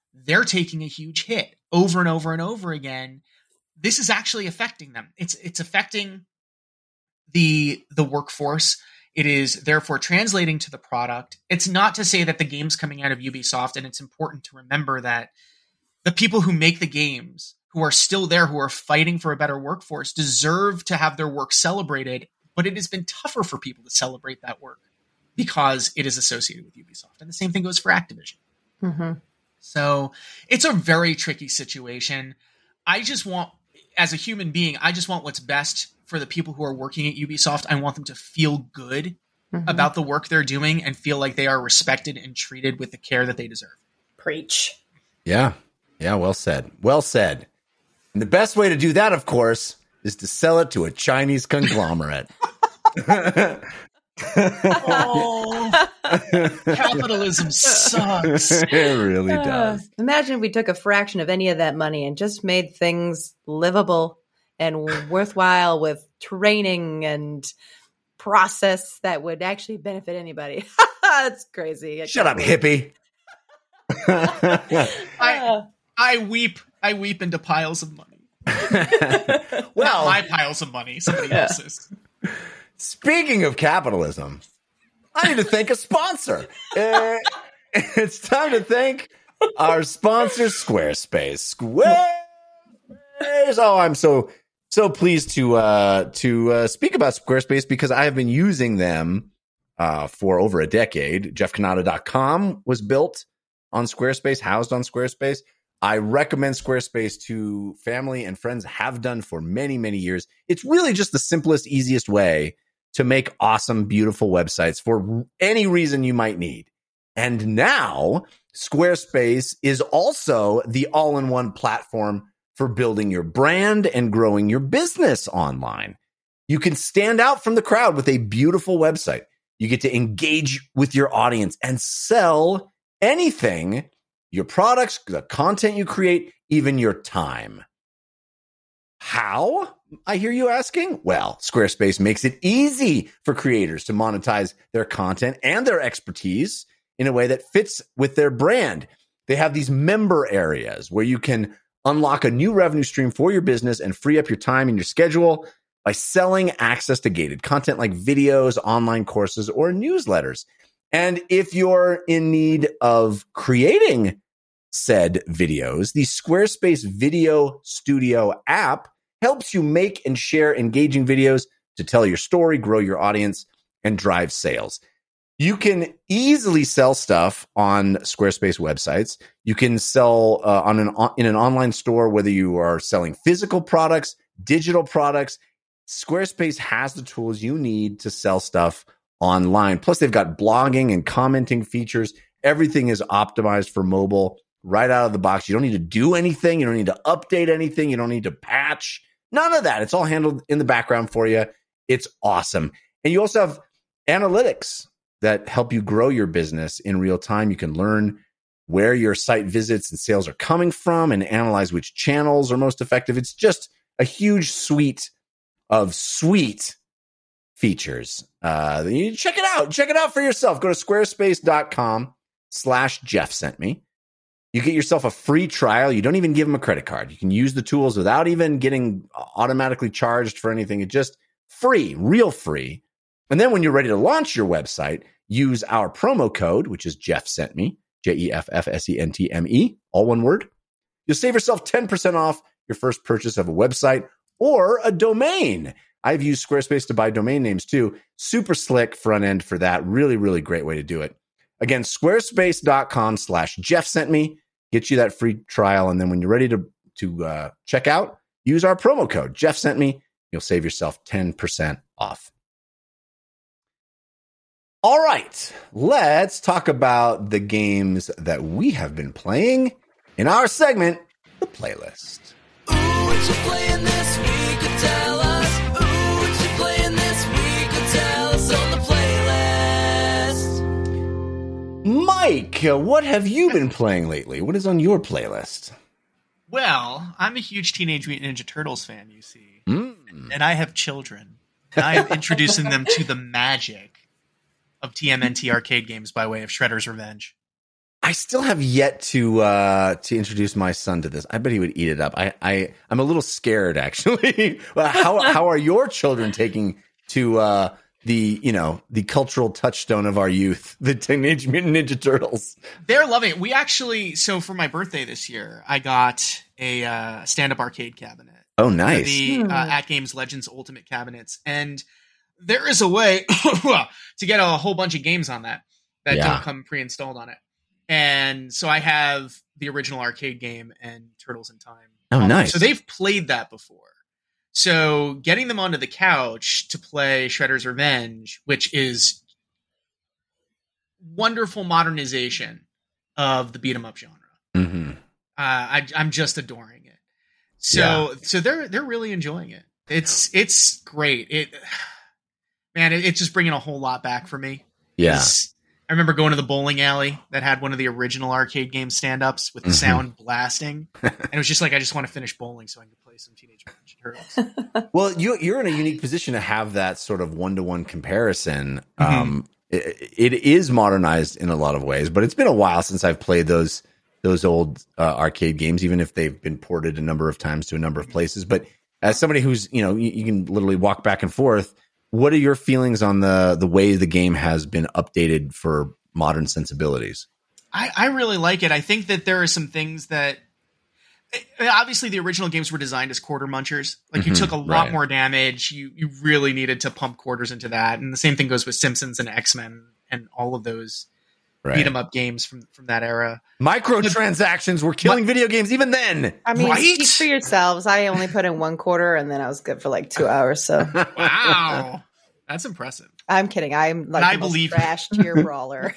they're taking a huge hit over and over and over again. This is actually affecting them. It's affecting the workforce. It is therefore translating to the product. It's not to say that the game's coming out of Ubisoft, and it's important to remember that the people who make the games, who are still there, who are fighting for a better workforce, deserve to have their work celebrated, but it has been tougher for people to celebrate that work because it is associated with Ubisoft. And the same thing goes for Activision. Mm-hmm. So it's a very tricky situation. I just want, as a human being, I just want what's best for the people who are working at Ubisoft. I want them to feel good about the work they're doing and feel like they are respected and treated with the care that they deserve. Preach. Yeah. Yeah. Well said. Well said. And the best way to do that, of course, is to sell it to a Chinese conglomerate. Capitalism sucks. It really does. Imagine if we took a fraction of any of that money and just made things livable and worthwhile with training and process that would actually benefit anybody. That's crazy. Shut up, hippie. I weep into piles of money. Well, not my piles of money, somebody else's. Speaking of capitalism, I need to thank a sponsor. It's time to thank our sponsor, Squarespace. Oh, I'm so pleased to speak about Squarespace because I have been using them for over a decade. JeffCanada.com was built on Squarespace, housed on Squarespace. I recommend Squarespace to family and friends, have done for many, many years. It's really just the simplest, easiest way to make awesome, beautiful websites for any reason you might need. And now Squarespace is also the all-in-one platform for building your brand and growing your business online. You can stand out from the crowd with a beautiful website. You get to engage with your audience and sell anything, your products, the content you create, even your time. How? I hear you asking. Well, Squarespace makes it easy for creators to monetize their content and their expertise in a way that fits with their brand. They have these member areas where you can unlock a new revenue stream for your business and free up your time and your schedule by selling access to gated content like videos, online courses, or newsletters. And if you're in need of creating said videos, the Squarespace Video Studio app helps you make and share engaging videos to tell your story, grow your audience, and drive sales. You can easily sell stuff on Squarespace websites. You can sell in an online store, whether you are selling physical products, digital products. Squarespace has the tools you need to sell stuff online. Plus, they've got blogging and commenting features. Everything is optimized for mobile right out of the box. You don't need to do anything. You don't need to update anything. You don't need to patch. None of that. It's all handled in the background for you. It's awesome. And you also have analytics that help you grow your business in real time. You can learn where your site visits and sales are coming from and analyze which channels are most effective. It's just a huge suite of sweet features. You check it out. Check it out for yourself. Go to squarespace.com/Jeff sent me. You get yourself a free trial. You don't even give them a credit card. You can use the tools without even getting automatically charged for anything. It's just free, real free. And then when you're ready to launch your website, use our promo code, which is Jeff sent me, JEFFSENTME, all one word. You'll save yourself 10% off your first purchase of a website or a domain. I've used Squarespace to buy domain names too. Super slick front end for that. Really, really great way to do it. Again, squarespace.com/Jeff sent me. Get you that free trial. And then when you're ready to check out, use our promo code, Jeff sent me. You'll save yourself 10% off. All right, let's talk about the games that we have been playing in our segment, The Playlist. Ooh, what you playing this week? Tell us. Ooh, what you playing this week? Tell us on the playlist. Mike, what have you been playing lately? What is on your playlist? Well, I'm a huge Teenage Mutant Ninja Turtles fan, you see. And I have children. And I am introducing them to the magic of TMNT arcade games by way of Shredder's Revenge. I still have yet to introduce my son to this. I bet he would eat it up. I'm a little scared actually. How are your children taking to the cultural touchstone of our youth, the Teenage Mutant Ninja Turtles? They're loving it. We actually, so for my birthday this year, I got a stand-up arcade cabinet. Oh, nice. The At Games Legends Ultimate Cabinets. And there is a way to get a whole bunch of games on that don't come pre-installed on it. And so I have the original arcade game and Turtles in Time. Oh, nice. So they've played that before. So getting them onto the couch to play Shredder's Revenge, which is wonderful modernization of the beat 'em up genre. Mm-hmm. I'm just adoring it. So they're really enjoying it. It's great. It's just bringing a whole lot back for me. Yeah. I remember going to the bowling alley that had one of the original arcade game stand-ups with the sound blasting. And it was just like, I just want to finish bowling so I can play some Teenage Mutant Ninja Turtles. Well, you're in a unique position to have that sort of one-to-one comparison. It is modernized in a lot of ways, but it's been a while since I've played those old arcade games, even if they've been ported a number of times to a number of places. But as somebody who's, you can literally walk back and forth, what are your feelings on the way the game has been updated for modern sensibilities? I really like it. I think that there are some things that obviously the original games were designed as quarter munchers. Like you took a lot more damage. You really needed to pump quarters into that. And the same thing goes with Simpsons and X-Men and all of those beat 'em up games from that era. Microtransactions were killing video games even then. I mean, Right? speak for yourselves. I only put in 1 quarter and then I was good for like 2 hours. So Wow. That's impressive. I'm kidding. I'm like I the most believe you. trash tier brawler.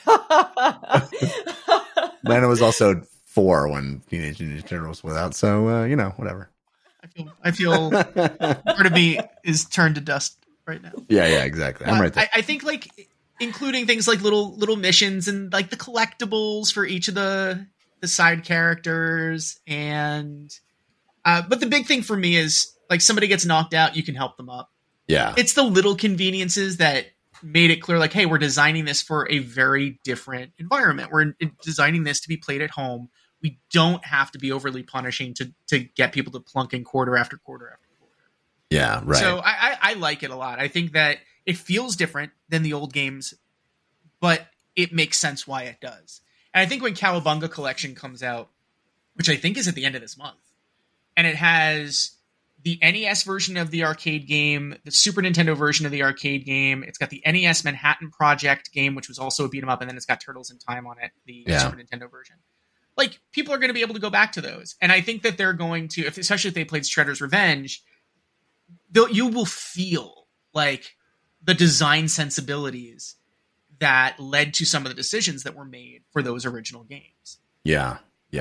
Then it was also 4 when Teenage Ninja Turtles was out. So, whatever. I feel part of me is turned to dust right now. Yeah, exactly. I'm right there. I think like including things like little missions and like the collectibles for each of the side characters and but the big thing for me is like somebody gets knocked out, you can help them up. Yeah. It's the little conveniences that made it clear like, hey, we're designing this for a very different environment. We're designing this to be played at home. We don't have to be overly punishing to get people to plunk in quarter after quarter after quarter. Yeah, right. So I like it a lot. I think that it feels different than the old games, but it makes sense why it does. And I think when Cowabunga Collection comes out, which I think is at the end of this month, and it has the NES version of the arcade game, the Super Nintendo version of the arcade game, it's got the NES Manhattan Project game, which was also a beat 'em up, and then it's got Turtles in Time on it, the Super Nintendo version. Like, people are going to be able to go back to those. And I think that they're going to, especially if they played Shredder's Revenge, you will feel like the design sensibilities that led to some of the decisions that were made for those original games. Yeah.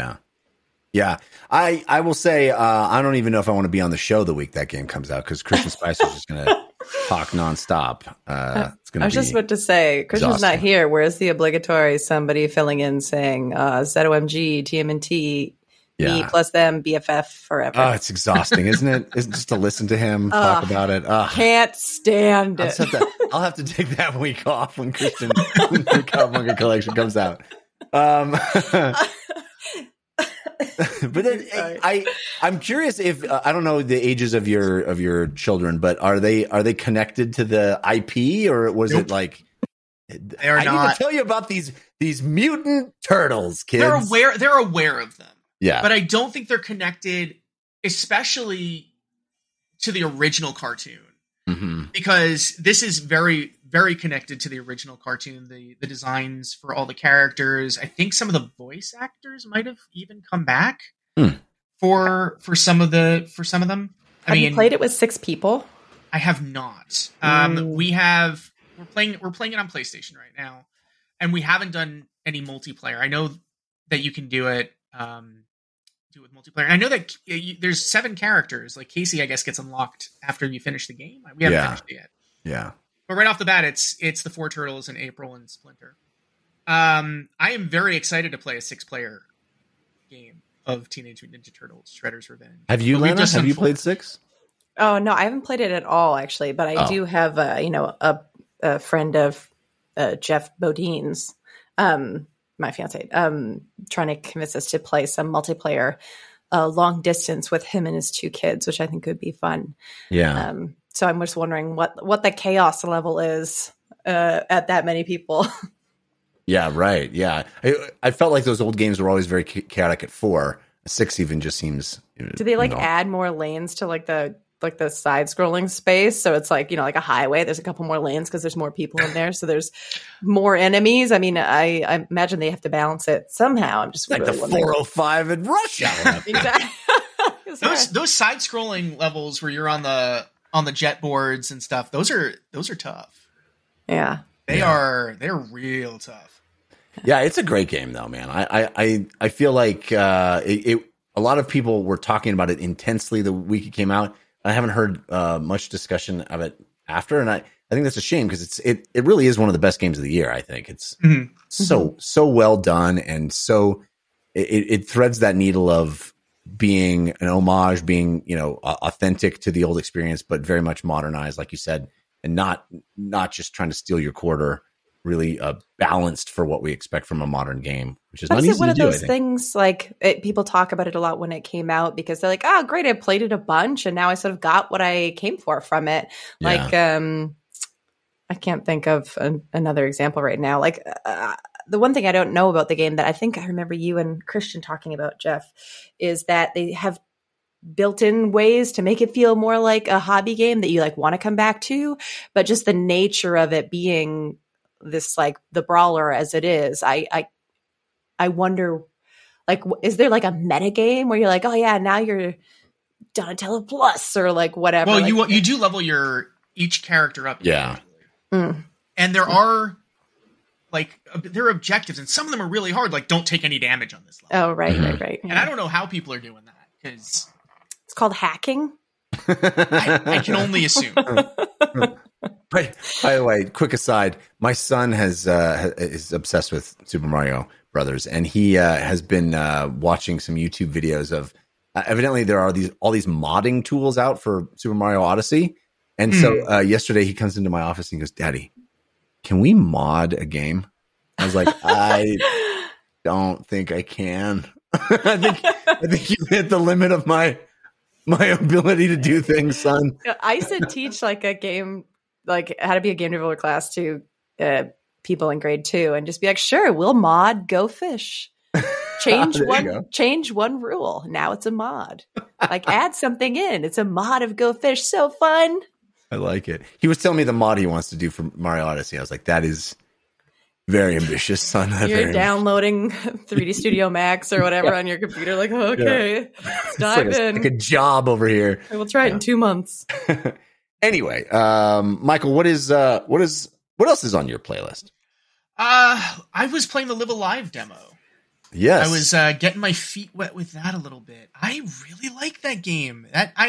I will say, I don't even know if I want to be on the show the week that game comes out because Christian Spicer is just going to talk nonstop. It's going to I was just about to say, Christian's not here. Where's the obligatory somebody filling in saying ZOMG, TMNT, me plus them, BFF forever? Oh, it's exhausting, isn't it? Isn't just to listen to him talk about it. Can't stand it. I'll have to take that week off when the Cowabunga Collection comes out. But then I'm curious if I don't know the ages of your children, but are they connected to the IP or was it like They're I not. need to tell you about these mutant turtles, kids. They're aware of them. Yeah, but I don't think they're connected, especially to the original cartoon, because this is very, very connected to the original cartoon. The designs for all the characters. I think some of the voice actors might have even come back for some of them. Have you played it with 6 people? I have not. We're playing it on PlayStation right now, and we haven't done any multiplayer. I know that you can do it. Do it with multiplayer. And I know that there's 7 characters. Like Casey, I guess, gets unlocked after you finish the game. We haven't finished it yet. Yeah. But right off the bat, it's the 4 turtles and April and Splinter. I am very excited to play a 6-player game of Teenage Mutant Ninja Turtles: Shredder's Revenge. Have you, Lana? Have you played 6? Oh no, I haven't played it at all actually. But I do have a friend of Jeff Bodine's. my fiance, trying to convince us to play some multiplayer long distance with him and his 2 kids, which I think would be fun. Yeah. So I'm just wondering what the chaos level is at that many people. Yeah, right. Yeah. I felt like those old games were always very chaotic at 4. 6 even just seems. Do they add more lanes to the side scrolling space? So it's like a highway. There's a couple more lanes because there's more people in there. So there's more enemies. I mean, I imagine they have to balance it somehow. I'm just like really the 405 in Rush Hour. Exactly. Those side scrolling levels where you're on the jet boards and stuff, those are tough. Yeah. They're real tough. Yeah, it's a great game though, man. I feel like a lot of people were talking about it intensely the week it came out. I haven't heard much discussion of it after, and I think that's a shame because it really is one of the best games of the year. I think it's so well done, and so it threads that needle of being an homage, being authentic to the old experience, but very much modernized, like you said, and not just trying to steal your quarter. Really balanced for what we expect from a modern game, which is not easy to do. One of those things people talk about it a lot when it came out because they're like, oh, great, I played it a bunch and now I sort of got what I came for from it. Yeah. I can't think of another example right now. The one thing I don't know about the game that I think I remember you and Christian talking about, Jeff, is that they have built-in ways to make it feel more like a hobby game that you want to come back to, but just the nature of it being this the brawler as it is, I wonder is there a meta game where you're oh yeah, now you're Donatello Plus or whatever? Well, you do level each character up. Yeah. And there are there are objectives and some of them are really hard, don't take any damage on this level. Oh, right. Yeah. And I don't know how people are doing that because it's called hacking. I can only assume. By the way, quick aside, my son is obsessed with Super Mario Brothers, and he has been watching some YouTube videos of evidently there are all these modding tools out for Super Mario Odyssey. And so yesterday he comes into my office and he goes, "Daddy, can we mod a game?" I was like, "I don't think I can. I think you hit the limit of my ability to do things, son." I used to teach a game, how to be a game developer class to people in grade 2 and just be sure, we'll mod Go Fish. Change one rule. Now it's a mod. Add something in. It's a mod of Go Fish. So fun. I like it. He was telling me the mod he wants to do for Mario Odyssey. I was like, that is very ambitious, son. You're downloading 3D Studio Max or whatever on your computer. Okay, let's dive in. Like a job over here. We'll try it in 2 months. Anyway, Michael, what else is on your playlist? I was playing the Live Alive demo. Yes. I was getting my feet wet with that a little bit. I really like that game.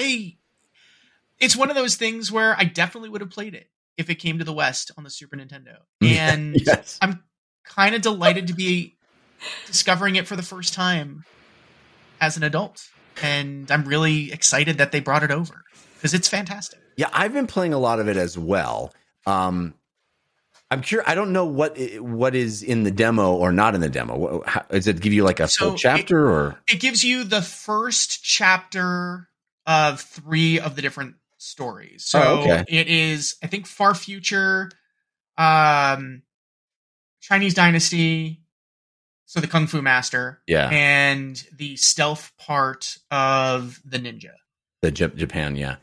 It's one of those things where I definitely would have played it if it came to the West on the Super Nintendo. And yes. I'm kind of delighted to be discovering it for the first time as an adult. And I'm really excited that they brought it over because it's fantastic. Yeah, I've been playing a lot of it as well. I'm curious. I don't know what is in the demo or not in the demo. Does it give you a full chapter or? It gives you the first chapter of 3 of the different stories. So It is, I think, Far Future, Chinese Dynasty, so the Kung Fu Master, and the stealth part of the Ninja. The Japan, yeah.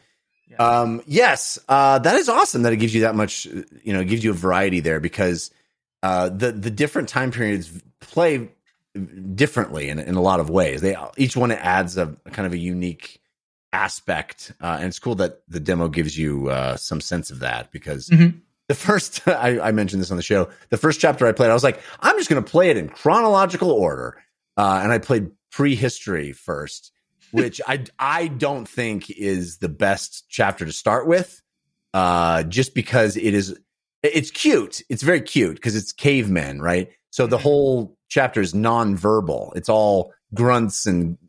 Yes, that is awesome that it gives you that much, it gives you a variety there because the different time periods play differently in a lot of ways. Each one adds a kind of a unique aspect, and it's cool that the demo gives you some sense of that because the first, I mentioned this on the show, the first chapter I played, I was like, I'm just going to play it in chronological order, and I played prehistory first. Which I don't think is the best chapter to start with, just because it's cute. It's very cute because it's cavemen, right? So the whole chapter is non-verbal. It's all grunts and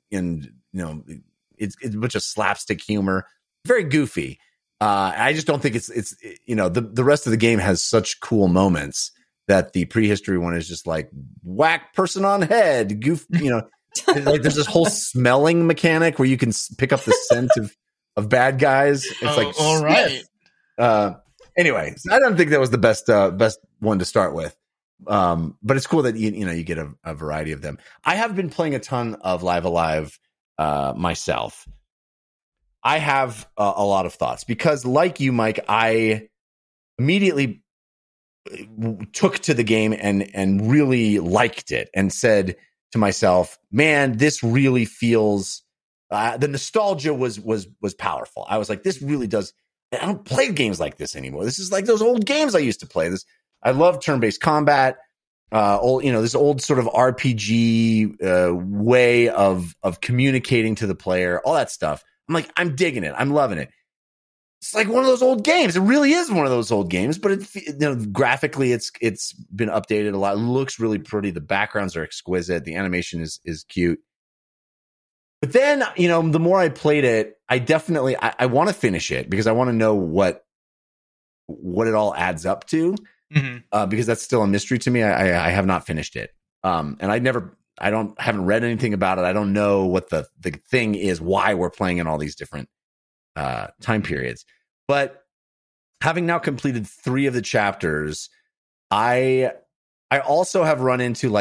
it's a bunch of slapstick humor, very goofy. I just don't think it's the rest of the game has such cool moments that the prehistory one is just like whack person on head, goof, like there's this whole smelling mechanic where you can pick up the scent of bad guys. It's like, all right. Anyway, so I don't think that was the best one to start with. But it's cool that you get a variety of them. I have been playing a ton of Live Alive myself. I have a lot of thoughts because, like you, Mike, I immediately took to the game and really liked it and said to myself, man, this really feels the nostalgia was powerful. I was like, this really does. I don't play games like this anymore. This is like those old games I used to play. I love turn-based combat. This old sort of RPG way of communicating to the player, all that stuff. I'm like, I'm digging it. I'm loving it. It's like one of those old games. It really is one of those old games, but graphically, it's been updated a lot. It looks really pretty. The backgrounds are exquisite. The animation is cute. But then, the more I played it, I want to finish it because I want to know what it all adds up to. Mm-hmm. Because that's still a mystery to me. I have not finished it. And haven't read anything about it. I don't know what the thing is, why we're playing in all these different time periods. But having now completed 3 of the chapters, I also have run into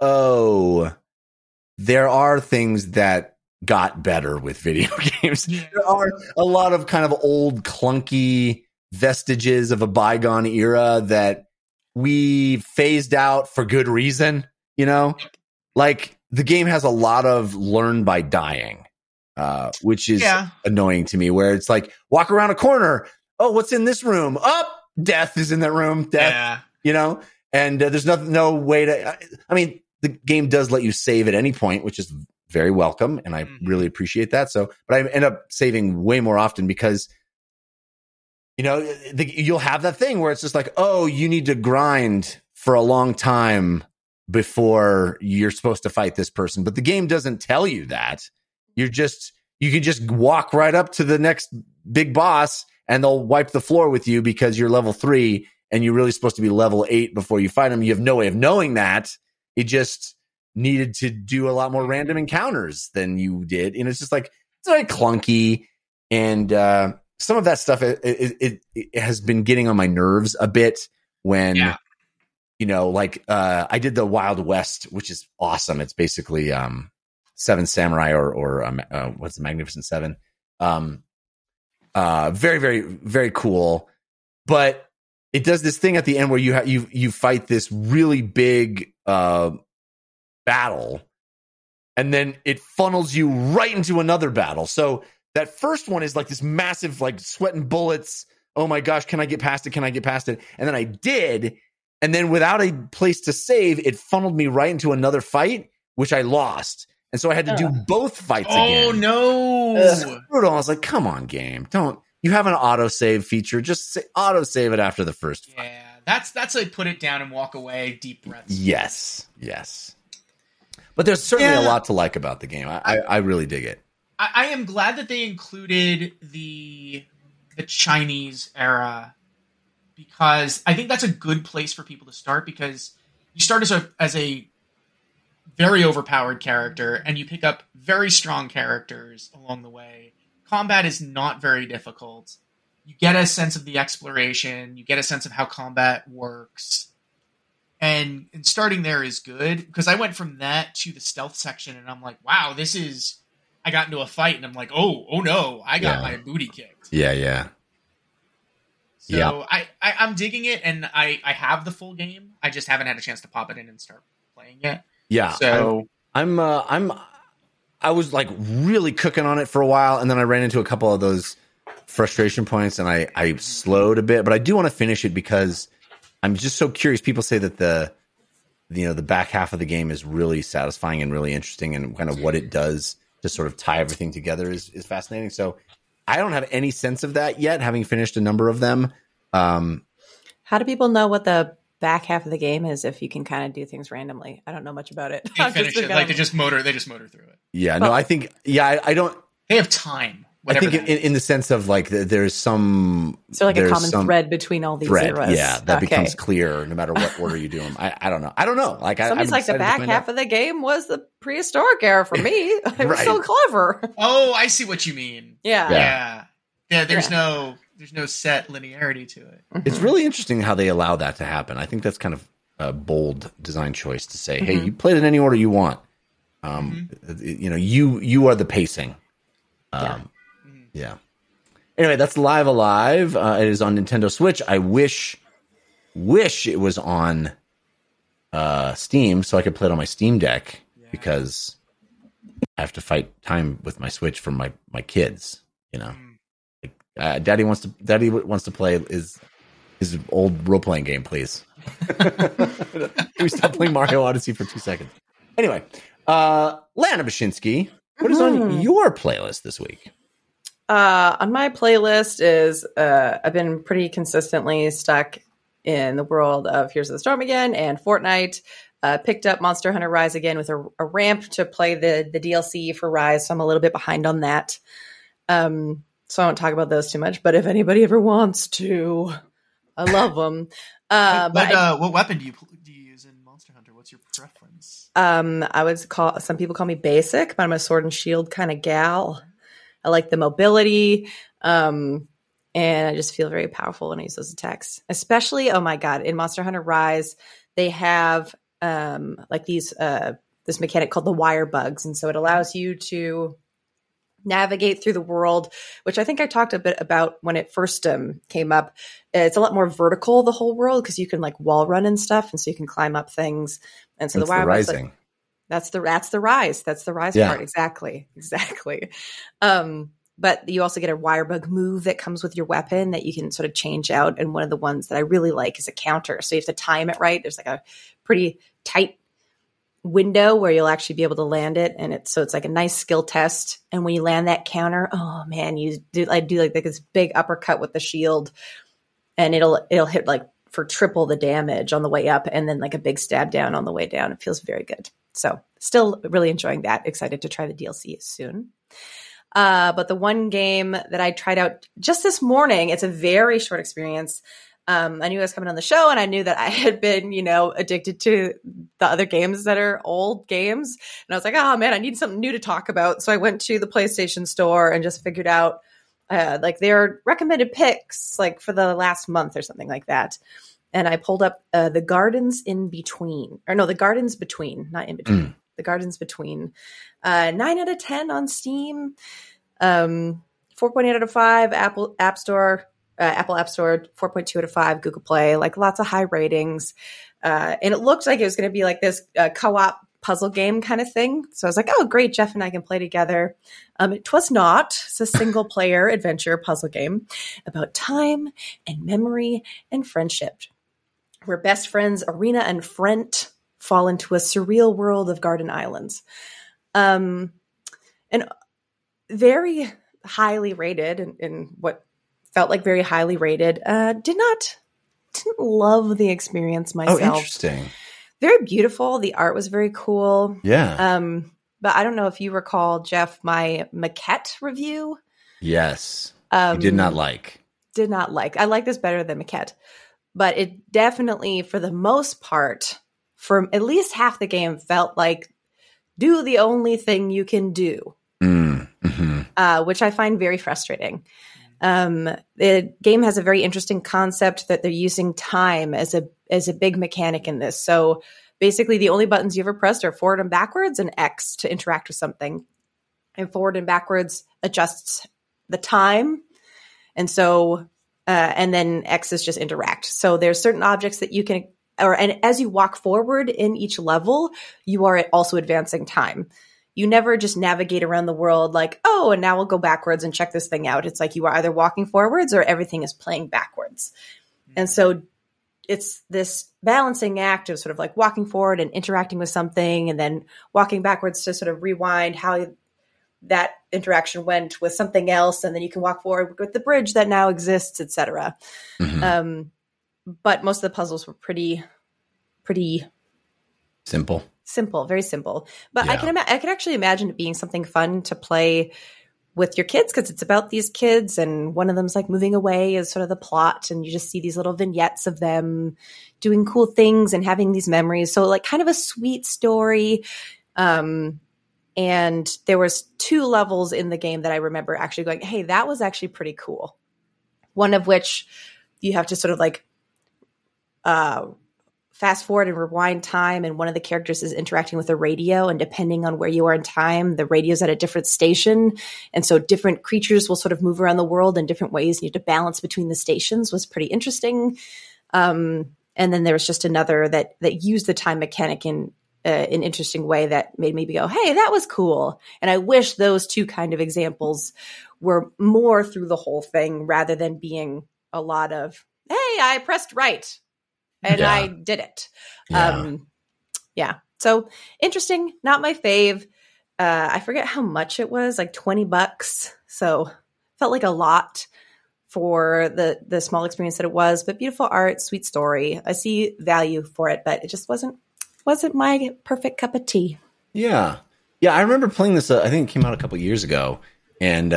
there are things that got better with video games. Yeah. There are a lot of kind of old clunky vestiges of a bygone era that we phased out for good reason, like the game has a lot of learn by dying, which is annoying to me, where it's like walk around a corner. Oh, what's in this room? Death is in that room. Death, and there's no way to, the game does let you save at any point, which is very welcome. And I really appreciate that. So, but I end up saving way more often because you'll have that thing where it's just like, oh, you need to grind for a long time before you're supposed to fight this person. But the game doesn't tell you that. You can just walk right up to the next big boss and they'll wipe the floor with you because you're level 3 and you're really supposed to be level 8 before you fight them. You have no way of knowing that. It just needed to do a lot more random encounters than you did. And it's just like, it's very clunky. And, some of that stuff, it has been getting on my nerves a bit when, I did the Wild West, which is awesome. It's basically Seven Samurai or what's the Magnificent Seven. Very, very, very cool. But it does this thing at the end where you fight this really big battle, and then it funnels you right into another battle. So that first one is like this massive, like sweating bullets. Oh my gosh, can I get past it? Can I get past it? And then I did. And then without a place to save, it funneled me right into another fight, which I lost. And so I had to do both fights again. Oh no. It was brutal. I was like, come on, game. You have an autosave feature. Just autosave it after the first fight. Yeah, that's like put it down and walk away, deep breaths. Yes. But there's certainly a lot to like about the game. I really dig it. I am glad that they included the Chinese era, because I think that's a good place for people to start, because you start as a very overpowered character and you pick up very strong characters along the way. Combat is not very difficult. You get a sense of the exploration. You get a sense of how combat works. And starting there is good, because I went from that to the stealth section and I'm like, wow, I got into a fight and I'm like, oh no, I got my booty kicked. Yeah. So I'm digging it, and I have the full game. I just haven't had a chance to pop it in and start playing it. Yeah. So I was like really cooking on it for a while, and then I ran into a couple of those frustration points, and I slowed a bit. But I do want to finish it because I'm just so curious. People say that the back half of the game is really satisfying and really interesting, and kind of what it does to sort of tie everything together is fascinating. So I don't have any sense of that yet, having finished a number of them. How do people know what the back half of the game is if you can kind of do things randomly? I don't know much about it. They finish it. Like they just motor through it. Yeah, no, I think, I don't. They have time. I whatever. think in the sense of like there's some So like a there's common some thread between all these thread, eras. yeah, that Okay. becomes clear no matter what order you do them. I don't know. Like Somebody's I'm like the excited to back find half out. of the game was the prehistoric era for me. It was Right. so clever. Oh, I see what you mean. Yeah. Yeah. There's no set linearity to it. It's really interesting how they allow that to happen. I think that's kind of a bold design choice to say, "Hey, you play it in any order you want. You know, you are the pacing." Yeah. Anyway, that's Live Alive. It is on Nintendo Switch. I wish it was on Steam so I could play it on my Steam Deck because I have to fight time with my Switch for my kids. You know, like, Daddy wants to play his old role playing game, please. Can we stop playing Mario Odyssey for 2 seconds? Anyway, Lana Bashinsky, what is on your playlist this week? On my playlist is I've been pretty consistently stuck in the world of Heroes of the Storm again and Fortnite. Picked up Monster Hunter Rise again with a ramp to play the DLC for Rise, so I'm a little bit behind on that. So I won't talk about those too much, but if anybody ever wants to, I love them. What weapon do you use in Monster Hunter? What's your preference? Some people call me basic, but I'm a sword and shield kind of gal. I like the mobility, and I just feel very powerful when I use those attacks. Especially, oh my god, in Monster Hunter Rise, they have like these this mechanic called the wire bugs, and so it allows you to navigate through the world, which I think I talked a bit about when it first came up. It's a lot more vertical, the whole world, because you can like wall run and stuff, and so you can climb up things. And so That's the wire the bugs, Rising. like, that's the rise. That's the rise Yeah. part. Exactly. But you also get a wire bug move that comes with your weapon that you can sort of change out. And one of the ones that I really like is a counter. So you have to time it right. There's like a pretty tight window where you'll actually be able to land it. And it's like a nice skill test. And when you land that counter, oh man, I do like this big uppercut with the shield, and it'll hit like for triple the damage on the way up, and then like a big stab down on the way down. It feels very good. So still really enjoying that. Excited to try the DLC soon. But the one game that I tried out just this morning, it's a very short experience. I knew I was coming on the show, and I knew that I had been, addicted to the other games that are old games. And I was like, oh man, I need something new to talk about. So I went to the PlayStation Store and just figured out like their recommended picks like for the last month or something like that. And I pulled up The Gardens Between, not In Between. The Gardens Between. 9 out of 10 on Steam. 4.8 out of 5 Apple App Store, 4.2 out of 5 Google Play. Like lots of high ratings. And it looked like it was going to be like this co-op puzzle game kind of thing. So I was like, oh, great, Jeff and I can play together. It was not. It's a single player adventure puzzle game about time and memory and friendship, where best friends Arena and Frent fall into a surreal world of garden islands. And very highly rated in what felt like very highly rated. Didn't love the experience myself. Oh, interesting. Very beautiful. The art was very cool. Yeah. But I don't know if you recall, Jeff, my maquette review. Yes. You did not like. Did not like. I like this better than maquette. But it definitely, for the most part, for at least half the game, felt like do the only thing you can do, which I find very frustrating. The game has a very interesting concept that they're using time as a big mechanic in this. So basically, the only buttons you ever pressed are forward and backwards and X to interact with something. And forward and backwards adjusts the time. And so and then X is just interact. So there's certain objects that you can, and as you walk forward in each level, you are also advancing time. You never just navigate around the world like, oh, and now we'll go backwards and check this thing out. It's like you are either walking forwards or everything is playing backwards. And so it's this balancing act of sort of like walking forward and interacting with something and then walking backwards to sort of rewind how that interaction went with something else, and then you can walk forward with the bridge that now exists, etc. But most of the puzzles were pretty Simple. very simple. But Yeah. I can actually imagine it being something fun to play with your kids, because it's about these kids and one of them's like moving away is sort of the plot, and you just see these little vignettes of them doing cool things and having these memories. So like kind of a sweet story. And there was 2 levels in the game that I remember actually going, hey, that was actually pretty cool. One of which you have to sort of like fast forward and rewind time, and one of the characters is interacting with a radio, and depending on where you are in time, the radio's at a different station, and so different creatures will sort of move around the world in different ways. You need to balance between the stations. Was pretty interesting. And then there was just another that used the time mechanic in an interesting way that made me go, hey, that was cool. And I wish those 2 kind of examples were more through the whole thing, rather than being a lot of, hey, I pressed right and I did it. Yeah. So interesting. Not my fave. I forget how much it was, like $20. So felt like a lot for the small experience that it was, but beautiful art, sweet story. I see value for it, but it just wasn't my perfect cup of tea. Yeah. Yeah, I remember playing this, I think it came out a couple years ago, and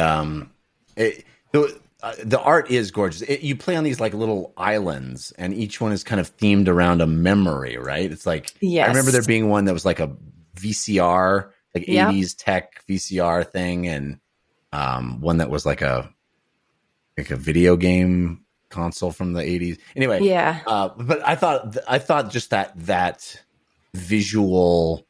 the art is gorgeous. You play on these like little islands, and each one is kind of themed around a memory, right? It's like, yes. I remember there being one that was like a VCR, like 80s tech VCR thing, and one that was like a video game console from the 80s. Anyway, but I thought just that visual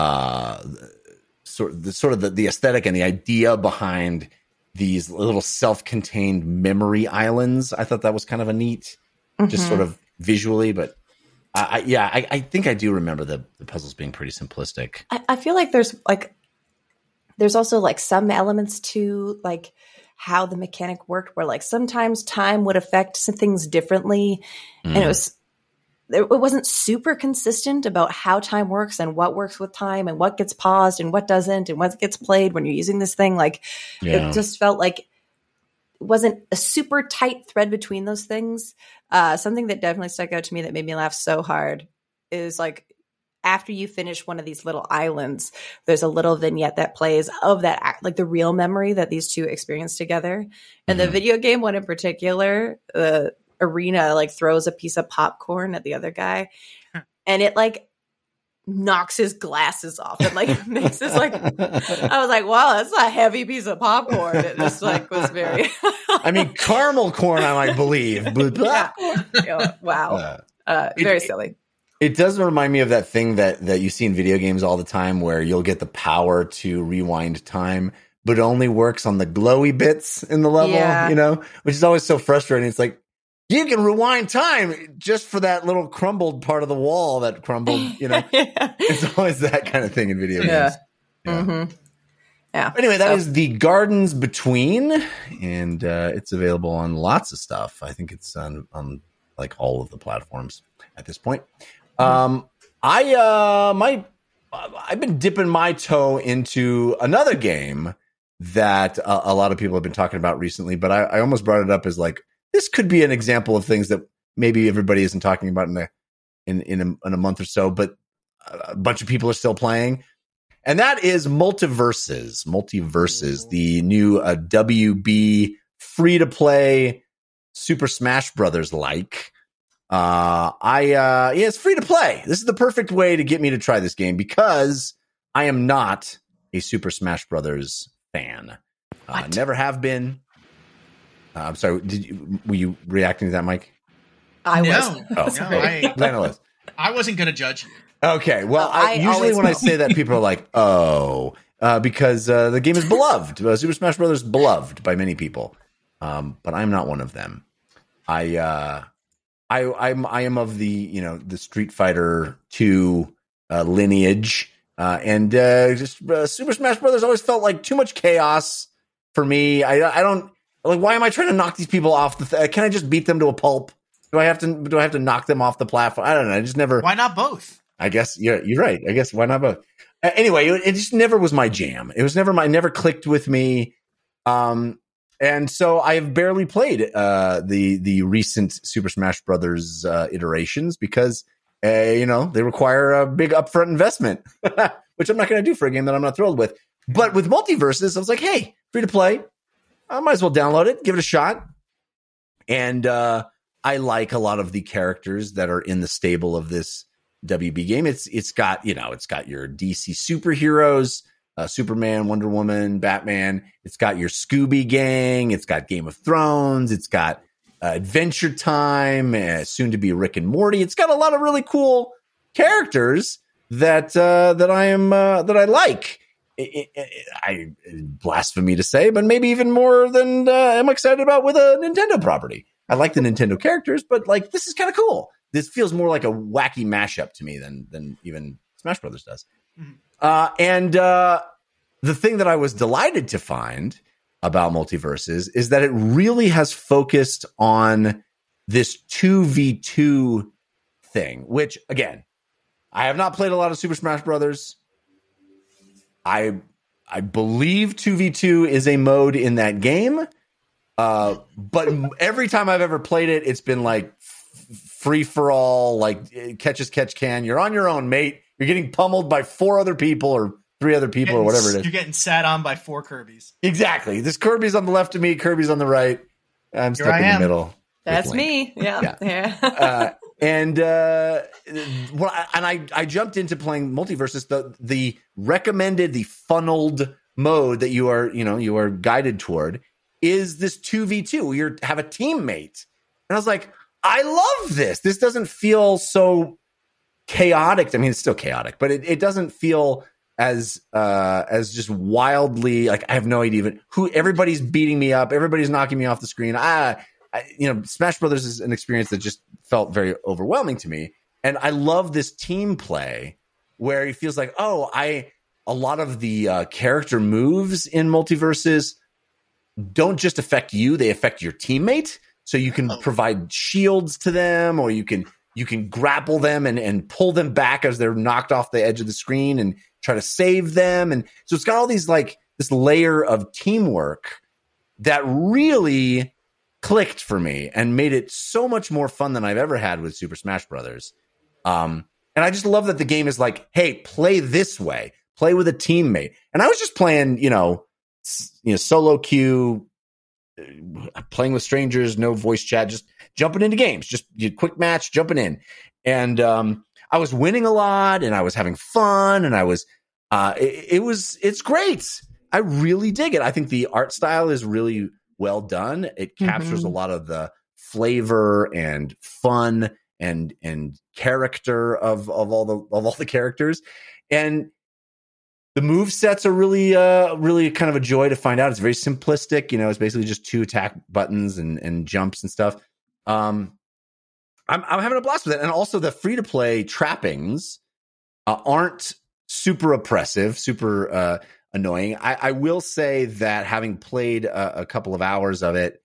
sort of the aesthetic and the idea behind these little self-contained memory islands, I thought that was kind of a neat, just sort of visually. But I think I do remember the puzzles being pretty simplistic. I feel like there's also like some elements to like how the mechanic worked, where like sometimes time would affect some things differently, and it wasn't super consistent about how time works and what works with time and what gets paused and what doesn't and what gets played when you're using this thing. Like it just felt like it wasn't a super tight thread between those things. Something that definitely stuck out to me that made me laugh so hard is like, after you finish one of these little islands, there's a little vignette that plays of that, like the real memory that these 2 experienced together. And the video game one in particular, Arena like throws a piece of popcorn at the other guy, and it like knocks his glasses off and like makes this like, I was like, wow, that's a heavy piece of popcorn. It just like was very I mean, caramel corn, I might believe, but wow. Very silly. It does remind me of that thing that you see in video games all the time, where you'll get the power to rewind time, but it only works on the glowy bits in the level, you know, which is always so frustrating. It's like, you can rewind time just for that little crumbled part of the wall that crumbled, you know. It's always that kind of thing in video games. Anyway, that is The Gardens Between, and it's available on lots of stuff. I think it's on like all of the platforms at this point. I've been dipping my toe into another game that a lot of people have been talking about recently, but I almost brought it up as like, this could be an example of things that maybe everybody isn't talking about in a month or so, but a bunch of people are still playing. And that is Multiverses, the new WB free-to-play Super Smash Brothers like. It's free to play. This is the perfect way to get me to try this game, because I am not a Super Smash Brothers fan. Never have been. I'm sorry. Were you reacting to that, Mike? I was. I wasn't going to judge you. Okay. Well, usually when I say that, people are like, "Oh," because the game is beloved. Super Smash Brothers beloved by many people, but I'm not one of them. I am of the the Street Fighter 2 lineage, and just Super Smash Brothers always felt like too much chaos for me. I don't like. Why am I trying to knock these people off the? Can I just beat them to a pulp? Do I have to knock them off the platform? I don't know. I just never. Why not both? I guess you're right. I guess why not both? Anyway, it just never was my jam. It was never clicked with me. And so I have barely played the recent Super Smash Brothers iterations, because they require a big upfront investment, which I'm not going to do for a game that I'm not thrilled with. But with Multiverses, I was like, hey, free to play. I might as well download it, give it a shot. And I like a lot of the characters that are in the stable of this WB game. It's got your DC superheroes, Superman, Wonder Woman, Batman. It's got your Scooby Gang. It's got Game of Thrones. It's got Adventure Time, soon to be Rick and Morty. It's got a lot of really cool characters that I like. I blasphemy to say, but maybe even more than I'm excited about with a Nintendo property. I like the Nintendo characters, but like this is kind of cool. This feels more like a wacky mashup to me than even Smash Brothers does. And the thing that I was delighted to find about Multiverses is that it really has focused on this 2v2 thing, which again, I have not played a lot of Super Smash Brothers. I believe 2v2 is a mode in that game. But every time I've ever played it, it's been like free for all, like catch as catch can. You're on your own, mate. You're getting pummeled by 4 other people or 3 other people or whatever it is. You're getting sat on by 4 Kirby's. Exactly. This Kirby's on the left of me, Kirby's on the right. I'm stuck in the middle. That's me. Yeah. I jumped into playing Multiverses. The recommended, the funneled mode that you are guided toward is this 2v2. You have a teammate, and I was like, I love this. This doesn't feel so chaotic. I mean, it's still chaotic, but it doesn't feel as just wildly like I have no idea even who everybody's beating me up. Everybody's knocking me off the screen. Smash Brothers is an experience that just felt very overwhelming to me. And I love this team play where it feels like, a lot of the character moves in Multiverses don't just affect you, they affect your teammate. So you can provide shields to them, or you can grapple them and pull them back as they're knocked off the edge of the screen and try to save them. And so it's got all these like this layer of teamwork that really clicked for me and made it so much more fun than I've ever had with Super Smash Brothers. And I just love that the game is like, hey, play this way, play with a teammate. And I was just playing, solo queue, playing with strangers, no voice chat, just jumping into games, just quick match, jumping in. And I was winning a lot and I was having fun and I was, it's great. I really dig it. I think the art style is really well done. It captures a lot of the flavor and fun and character of all the characters. And the move sets are really kind of a joy to find out. It's very simplistic. It's basically just 2 attack buttons and jumps and stuff. I'm having a blast with it. And also the free to play trappings aren't super oppressive, super annoying. I will say that having played a couple of hours of it,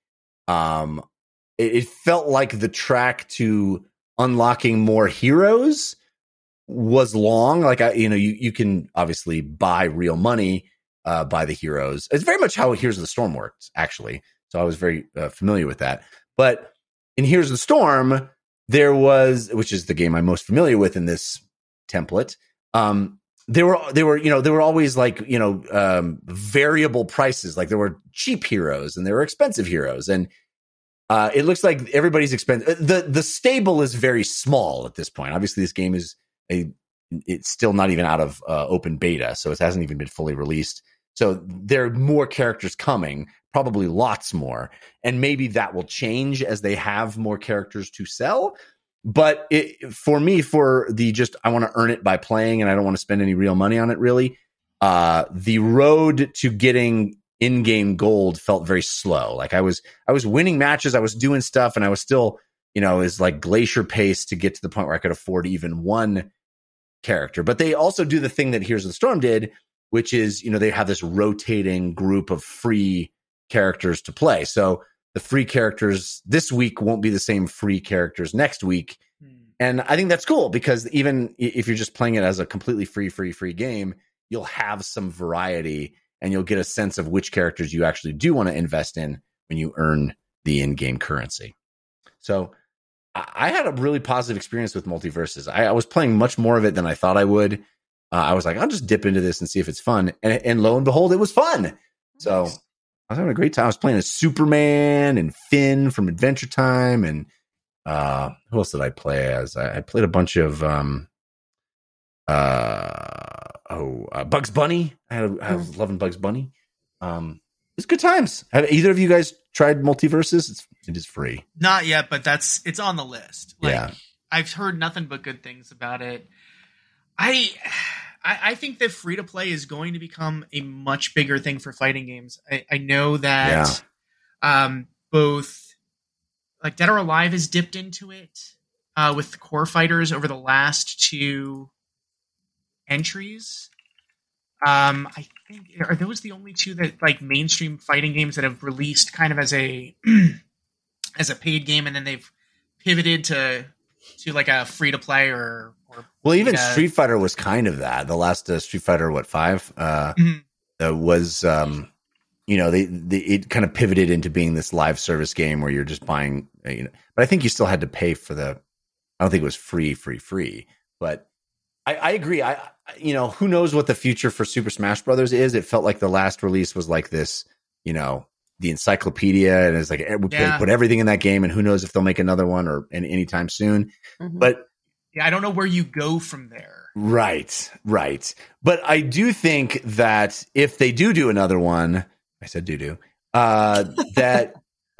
it felt like the track to unlocking more heroes was long. Like you can obviously buy real money, buy the heroes. It's very much how Heroes of the Storm works, actually. So I was very familiar with that. But in Heroes of the Storm, which is the game I'm most familiar with in this template. There were always like, variable prices. Like there were cheap heroes and there were expensive heroes. And it looks like everybody's expensive. The stable is very small at this point. Obviously this game is it's still not even out of open beta. So it hasn't even been fully released. So there are more characters coming, probably lots more. And maybe that will change as they have more characters to sell. But for me, I want to earn it by playing and I don't want to spend any real money on it really. The road to getting in-game gold felt very slow. Like I was winning matches, I was doing stuff, and I was still, is like glacier pace to get to the point where I could afford even one character. But they also do the thing that Heroes of the Storm did, which is, they have this rotating group of free characters to play. So the free characters this week won't be the same free characters next week. And I think that's cool because even if you're just playing it as a completely free game, you'll have some variety and you'll get a sense of which characters you actually do want to invest in when you earn the in-game currency. So I had a really positive experience with Multiverses. I was playing much more of it than I thought I would. I was like, I'll just dip into this and see if it's fun. And lo and behold, it was fun. So was having a great time. I was playing as Superman and Finn from Adventure Time, and who else did I play as? I played a bunch of Bugs Bunny. I was loving Bugs Bunny. It's good times. Have either of you guys tried Multiverses? It is free. Not yet, but it's on the list. Like, Yeah. I've heard nothing but good things about it. I think that free to play is going to become a much bigger thing for fighting games. I know that both like Dead or Alive has dipped into it with the core fighters over the last 2 entries. I think are those the only 2 that like mainstream fighting games that have released kind of as a as a paid game, and then they've pivoted to like a free to play or well, even Street Fighter was kind of that. The last Street Fighter, 5 was it kind of pivoted into being this live service game where you're just buying. But I think you still had to pay for the. I don't think it was free. But I agree. Who knows what the future for Super Smash Brothers is? It felt like the last release was like this, the encyclopedia, and it's like they put everything in that game, and who knows if they'll make another one or anytime soon. Mm-hmm. But I don't know where you go from there. Right. But I do think that if they do another one, I said that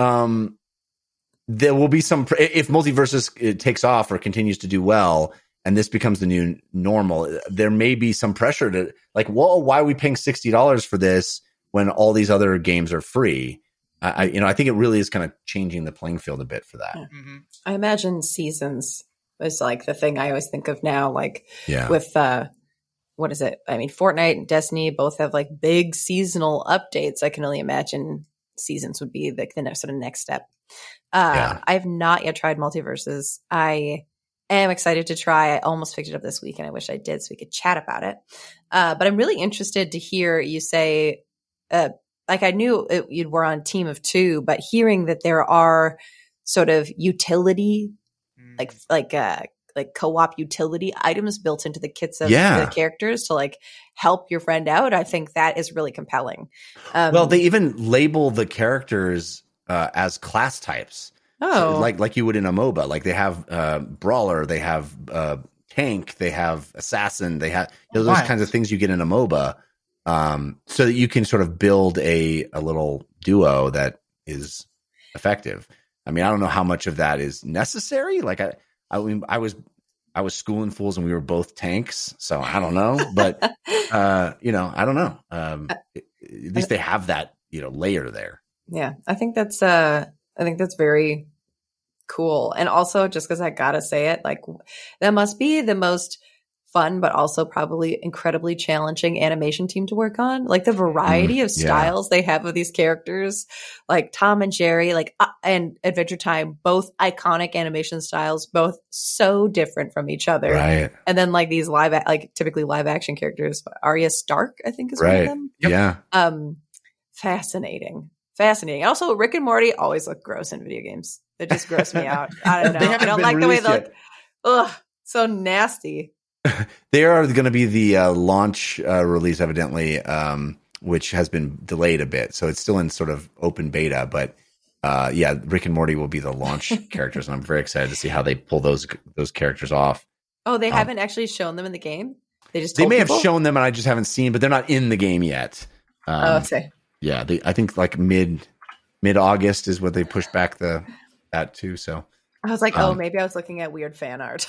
there will be some, if Multiverses takes off or continues to do well, and this becomes the new normal, there may be some pressure to like, well, why are we paying $60 for this when all these other games are free? I think it really is kind of changing the playing field a bit for that. Mm-hmm. I imagine seasons is like the thing I always think of now, like with what is it? I mean, Fortnite and Destiny both have like big seasonal updates. I can only imagine seasons would be like the next step. I have not yet tried Multiverses. I am excited to try. I almost picked it up this week, and I wish I did so we could chat about it. But I'm really interested to hear you say, like I knew you were on Team of Two, but hearing that there are sort of utility, like co-op utility items built into the kits of the characters to like help your friend out, I think that is really compelling. Well, they even label the characters as class types. Oh, so like you would in a MOBA. Like they have brawler, they have tank, they have assassin, they have those kinds of things you get in a MOBA, so that you can sort of build a little duo that is effective. I mean, I don't know how much of that is necessary. Like I was schooling fools and we were both tanks, so I don't know. But I don't know. At least they have that layer there. Yeah, I think that's very cool. And also, just because I gotta say it, like that must be the most fun, but also probably incredibly challenging animation team to work on. Like the variety of styles they have of these characters, like Tom and Jerry, like and Adventure Time, both iconic animation styles, both so different from each other. Right. And then like these typically live action characters, Arya Stark, I think is one of them. Yep. Yeah. Fascinating. Also, Rick and Morty always look gross in video games. They just gross me out. I don't know. I don't like the way they look. Ugh, so nasty. They are going to be the launch release, evidently, which has been delayed a bit. So it's still in sort of open beta. But Rick and Morty will be the launch characters, and I'm very excited to see how they pull those characters off. Oh, they haven't actually shown them in the game? They may have shown them, and I just haven't seen, but they're not in the game yet. Okay. Yeah, I think like mid-August is what they pushed back that to. So I was like, maybe I was looking at weird fan art.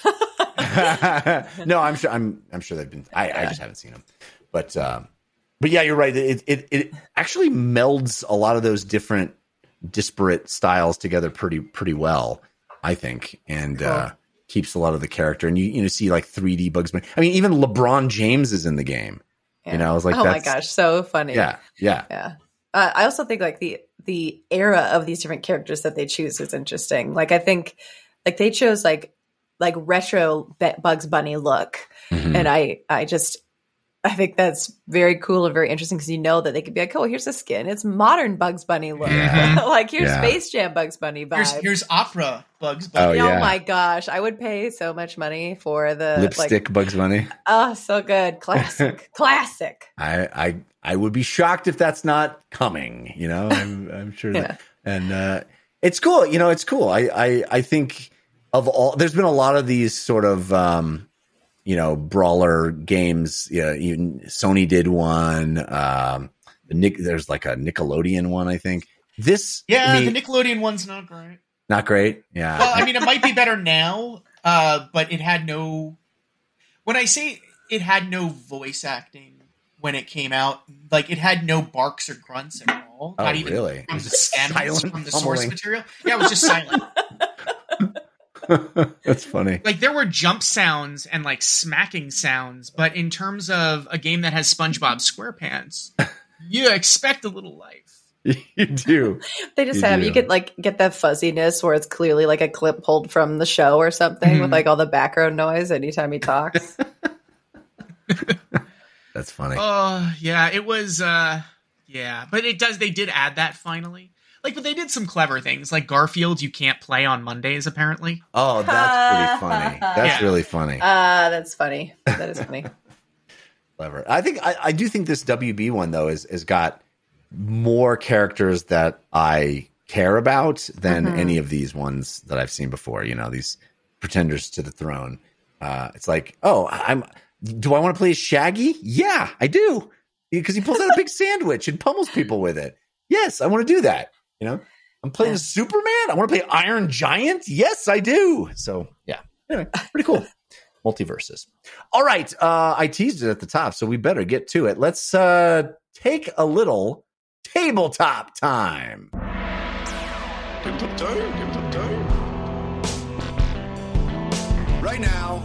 No, I'm sure they've been. I just haven't seen them, but yeah, you're right. It actually melds a lot of those different disparate styles together pretty well, I think, and keeps a lot of the character. And you see like 3D Bugs Bunny. I mean, even LeBron James is in the game. Yeah. I was like, my gosh, so funny. Yeah. I also think like the era of these different characters that they choose is interesting. Like I think like they chose like retro Bugs Bunny look, and I just I think that's very cool and very interesting because you know that they could be like, oh, here's a skin. It's modern Bugs Bunny look. Like, here's Space Jam Bugs Bunny vibes. Here's opera Bugs Bunny. Oh, yeah. My gosh. I would pay so much money for the Lipstick Bugs Bunny. Oh, so good. Classic. Classic. I would be shocked if that's not coming. You know, I'm sure that, and it's cool. You know, it's cool. I think of all. There's been a lot of these sort of brawler games. Yeah, even Sony did one. There's like a Nickelodeon one, I think. The Nickelodeon one's not great. Not great. Yeah. Well, I mean, it might be better now, but it had no. When I say it had no voice acting when it came out, like it had no barks or grunts at all. Oh, not even really? from the stems from the source pummeling. material. Yeah, it was just silent. That's funny. Like there were jump sounds and like smacking sounds, but in terms of a game that has SpongeBob SquarePants, you expect a little life. You do. They just you could like get that fuzziness where it's clearly like a clip pulled from the show or something with like all the background noise anytime he talks. That's funny. Oh, yeah, it was but they did add that finally. Like, but they did some clever things, like Garfield you can't play on Mondays, apparently. Oh, that's pretty funny. That's really funny. That's funny. That is funny. Clever. I do think this WB one though has got more characters that I care about than any of these ones that I've seen before. You know, these pretenders to the throne. It's like, do I want to play as Shaggy? Yeah, I do. Because he pulls out a big sandwich and pummels people with it. Yes, I want to do that. You know, I'm playing as Superman. I want to play Iron Giant. Yes, I do. So yeah, anyway, pretty cool. Multiverses. All right. I teased it at the top, so we better get to it. Let's take a little tabletop time. Tabletop time. Tabletop time. Right now.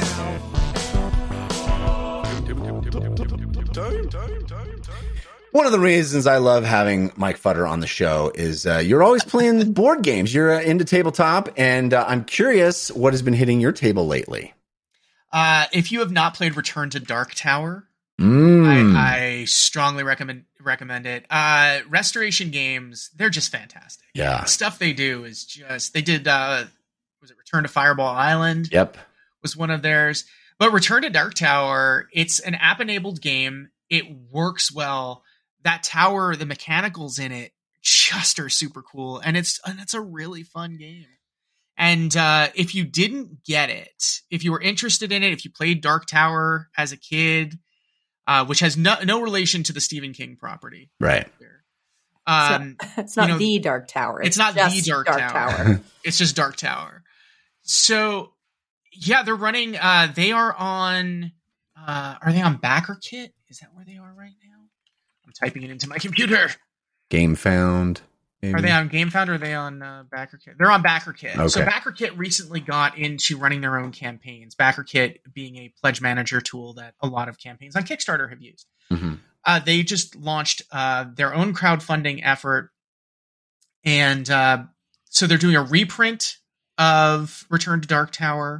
One of the reasons I love having Mike Futter on the show is you're always playing board games. You're into tabletop, and I'm curious what has been hitting your table lately. If you have not played Return to Dark Tower, I strongly recommend it. Restoration games, they're just fantastic. Yeah. The stuff they do is just, they did, was it Return to Fireball Island? Yep. Was one of theirs. But Return to Dark Tower, it's an app-enabled game. It works well. That tower, the mechanicals in it just are super cool. And it's a really fun game. And if you didn't get it, if you were interested in it, if you played Dark Tower as a kid, which has no relation to the Stephen King property. Right. It's not the Dark Tower. It's not the Dark Tower. It's just Dark Tower. So, yeah, they're running. They are on BackerKit? Is that where they are right now? I'm typing it into my computer. GameFound. Maybe? Are they on GameFound or are they on BackerKit? They're on BackerKit. Okay. So BackerKit recently got into running their own campaigns. BackerKit being a pledge manager tool that a lot of campaigns on Kickstarter have used. Mm-hmm. They just launched their own crowdfunding effort. And so they're doing a reprint of Return to Dark Tower.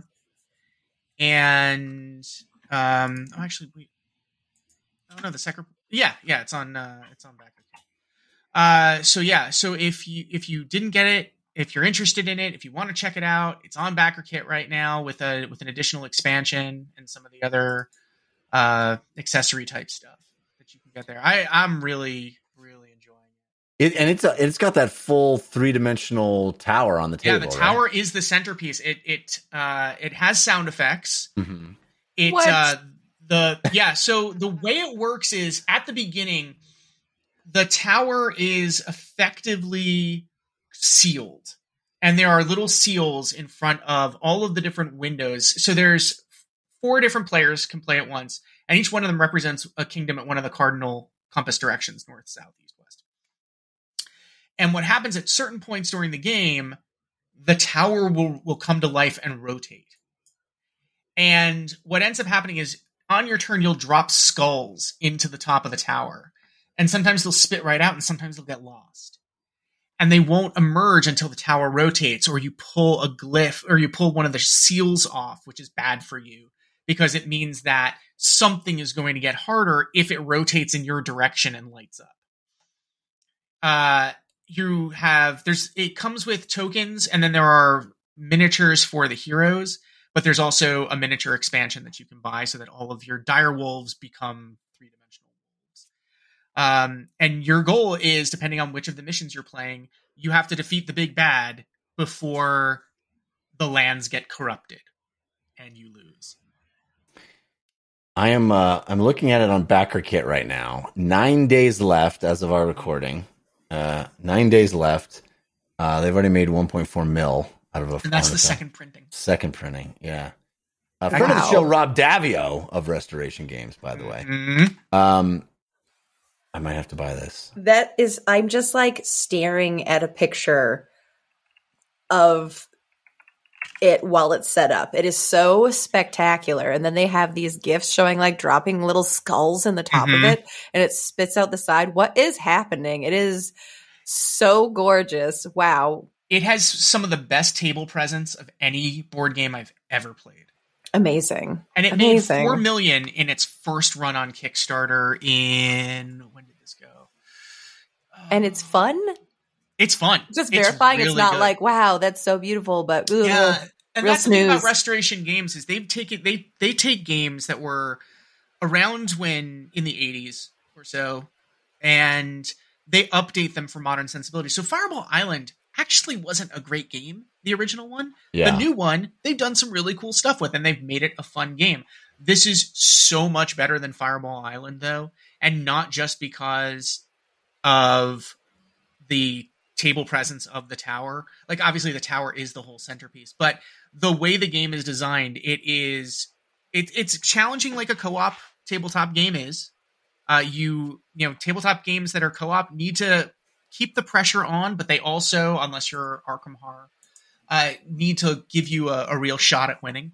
And the second. Yeah, it's on BackerKit. So if you didn't get it, if you're interested in it, if you want to check it out, it's on BackerKit right now with an additional expansion and some of the other accessory type stuff that you can get there. I'm really enjoying it. And it's got that full 3-dimensional tower on the table. Yeah, the tower is the centerpiece. It has sound effects. Mm-hmm. So the way it works is at the beginning, the tower is effectively sealed, and there are little seals in front of all of the different windows. So there's 4 different players can play at once, and each one of them represents a kingdom at one of the cardinal compass directions: north, south, east, west. And what happens at certain points during the game, the tower will come to life and rotate. And what ends up happening is on your turn, you'll drop skulls into the top of the tower. And sometimes they'll spit right out and sometimes they'll get lost. And they won't emerge until the tower rotates, or you pull a glyph, or you pull one of the seals off, which is bad for you because it means that something is going to get harder if it rotates in your direction and lights up. It comes with tokens, and then there are miniatures for the heroes, but there's also a miniature expansion that you can buy so that all of your dire wolves become 3-dimensional wolves. And your goal is, depending on which of the missions you're playing, you have to defeat the big bad before the lands get corrupted and you lose. I'm looking at it on BackerKit right now. 9 days left as of our recording. 9 days left. They've already made 1.4 mil out of a. And that's the second printing. Second printing, yeah. Friend of the show, Rob Davio of Restoration Games, by the way. Mm-hmm. I might have to buy this. I'm just like staring at a picture of it while it's set up. It is so spectacular. And then they have these GIFs showing like dropping little skulls in the top of it, and it spits out the side. What is happening? It is so gorgeous. Wow. It has some of the best table presence of any board game I've ever played. Amazing. And it made $4 million in its first run on Kickstarter when did this go? And it's fun? It's fun. Just verifying it's not good. Like, wow, that's so beautiful, but yeah. And real that's the thing about Restoration Games is they take games that were around when in the 80s or so, and they update them for modern sensibilities. So Fireball Island actually wasn't a great game, the original one. Yeah. The new one, they've done some really cool stuff with, and they've made it a fun game. This is so much better than Fireball Island, though, and not just because of the table presence of the tower. Like, obviously the tower is the whole centerpiece, but the way the game is designed, it's challenging like a co-op tabletop game is. Tabletop games that are co-op need to keep the pressure on, but they also, unless you're Arkham Horror, need to give you a real shot at winning.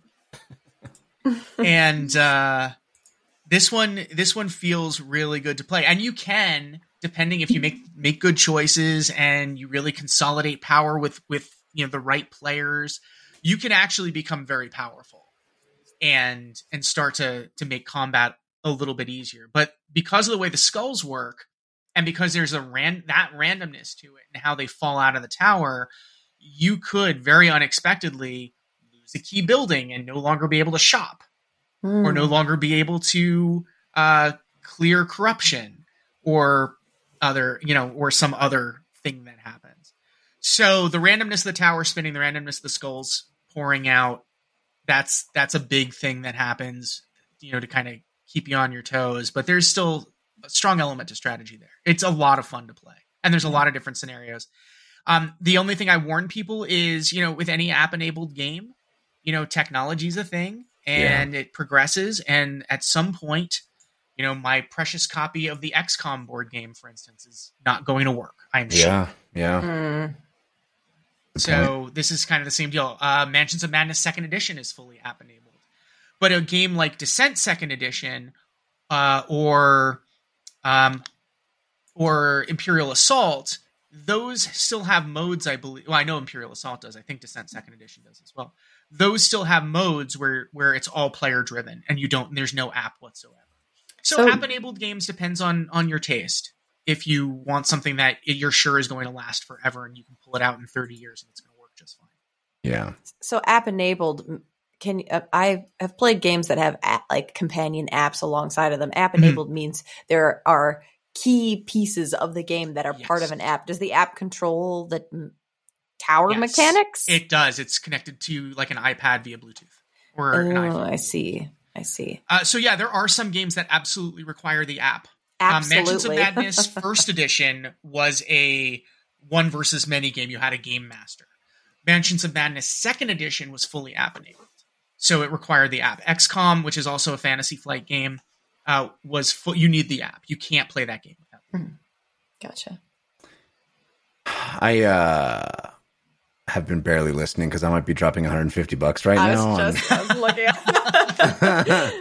And this one feels really good to play, and you can, depending if you make good choices and you really consolidate power with the right players, you can actually become very powerful and start to make combat a little bit easier. But because of the way the skulls work, and because there's that randomness to it and how they fall out of the tower, you could very unexpectedly lose a key building and no longer be able to shop, or no longer be able to clear corruption or some other thing that happens. So the randomness of the tower spinning, the randomness of the skulls pouring out, that's a big thing that happens, to kind of keep you on your toes. But there's still a strong element to strategy there. It's a lot of fun to play, and there's a lot of different scenarios. The only thing I warn people is, with any app-enabled game, technology is a thing, and it progresses. And at some point, my precious copy of the XCOM board game, for instance, is not going to work. I'm sure. Yeah. So this is kind of the same deal. Mansions of Madness 2nd Edition is fully app-enabled. But a game like Descent 2nd Edition or Imperial Assault, those still have modes, I believe. Well, I know Imperial Assault does. I think Descent 2nd Edition does as well. Those still have modes where it's all player-driven, and there's no app whatsoever. So app-enabled games depends on your taste. If you want something that you're sure is going to last forever and you can pull it out in 30 years and it's going to work just fine. Yeah. So app-enabled, I have played games that have like companion apps alongside of them. App-enabled means there are key pieces of the game that are part of an app. Does the app control the tower mechanics? It does. It's connected to like an iPad via Bluetooth or an iPhone. I see. So yeah, there are some games that absolutely require the app. Absolutely. Mansions of Madness First Edition was a one versus many game. You had a game master. Mansions of Madness Second Edition was fully app enabled, so it required the app. XCOM, which is also a Fantasy Flight game, you need the app. You can't play that game without the app. Gotcha. I have been barely listening because I might be dropping $150 right now. I was looking at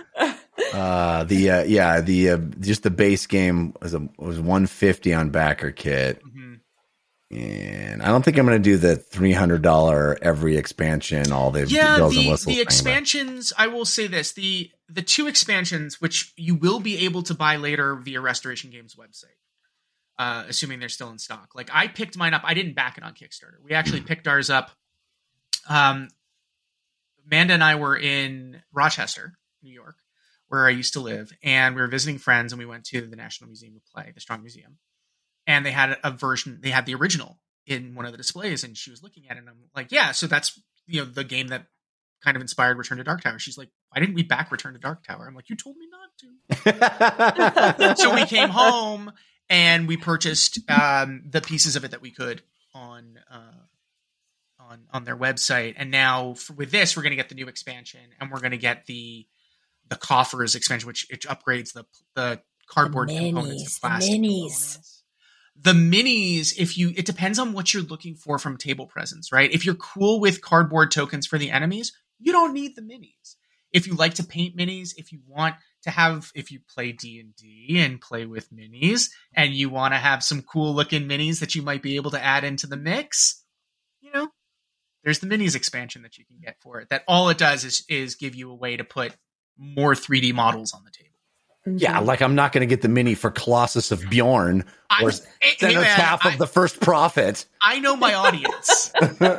just the base game was $150 on BackerKit. And I don't think I'm going to do the $300 every expansion, all the bells and whistles. The expansions, I will say this, the 2 expansions, which you will be able to buy later via Restoration Games website, assuming they're still in stock. Like, I picked mine up. I didn't back it on Kickstarter. We actually picked ours up. Amanda and I were in Rochester, New York, where I used to live, and we were visiting friends, and we went to the National Museum of Play, the Strong Museum. And they had a version, they had the original in one of the displays, and she was looking at it, and I'm like, yeah, so that's, the game that kind of inspired Return to Dark Tower. She's like, why didn't we back Return to Dark Tower? I'm like, you told me not to. So we came home and we purchased the pieces of it that we could on their website. And now with this, we're going to get the new expansion, and we're going to get the coffers expansion, which upgrades the cardboard components to plastic. The minis, it depends on what you're looking for from table presence, right? If you're cool with cardboard tokens for the enemies, you don't need the minis. If you like to paint minis, if you play D&D and play with minis, and you want to have some cool looking minis that you might be able to add into the mix, there's the minis expansion that you can get for it. That all it does is give you a way to put more 3D models on the table. Yeah, like I'm not going to get the mini for Colossus of Bjorn or Cenotaph of the First Prophet. I know my audience.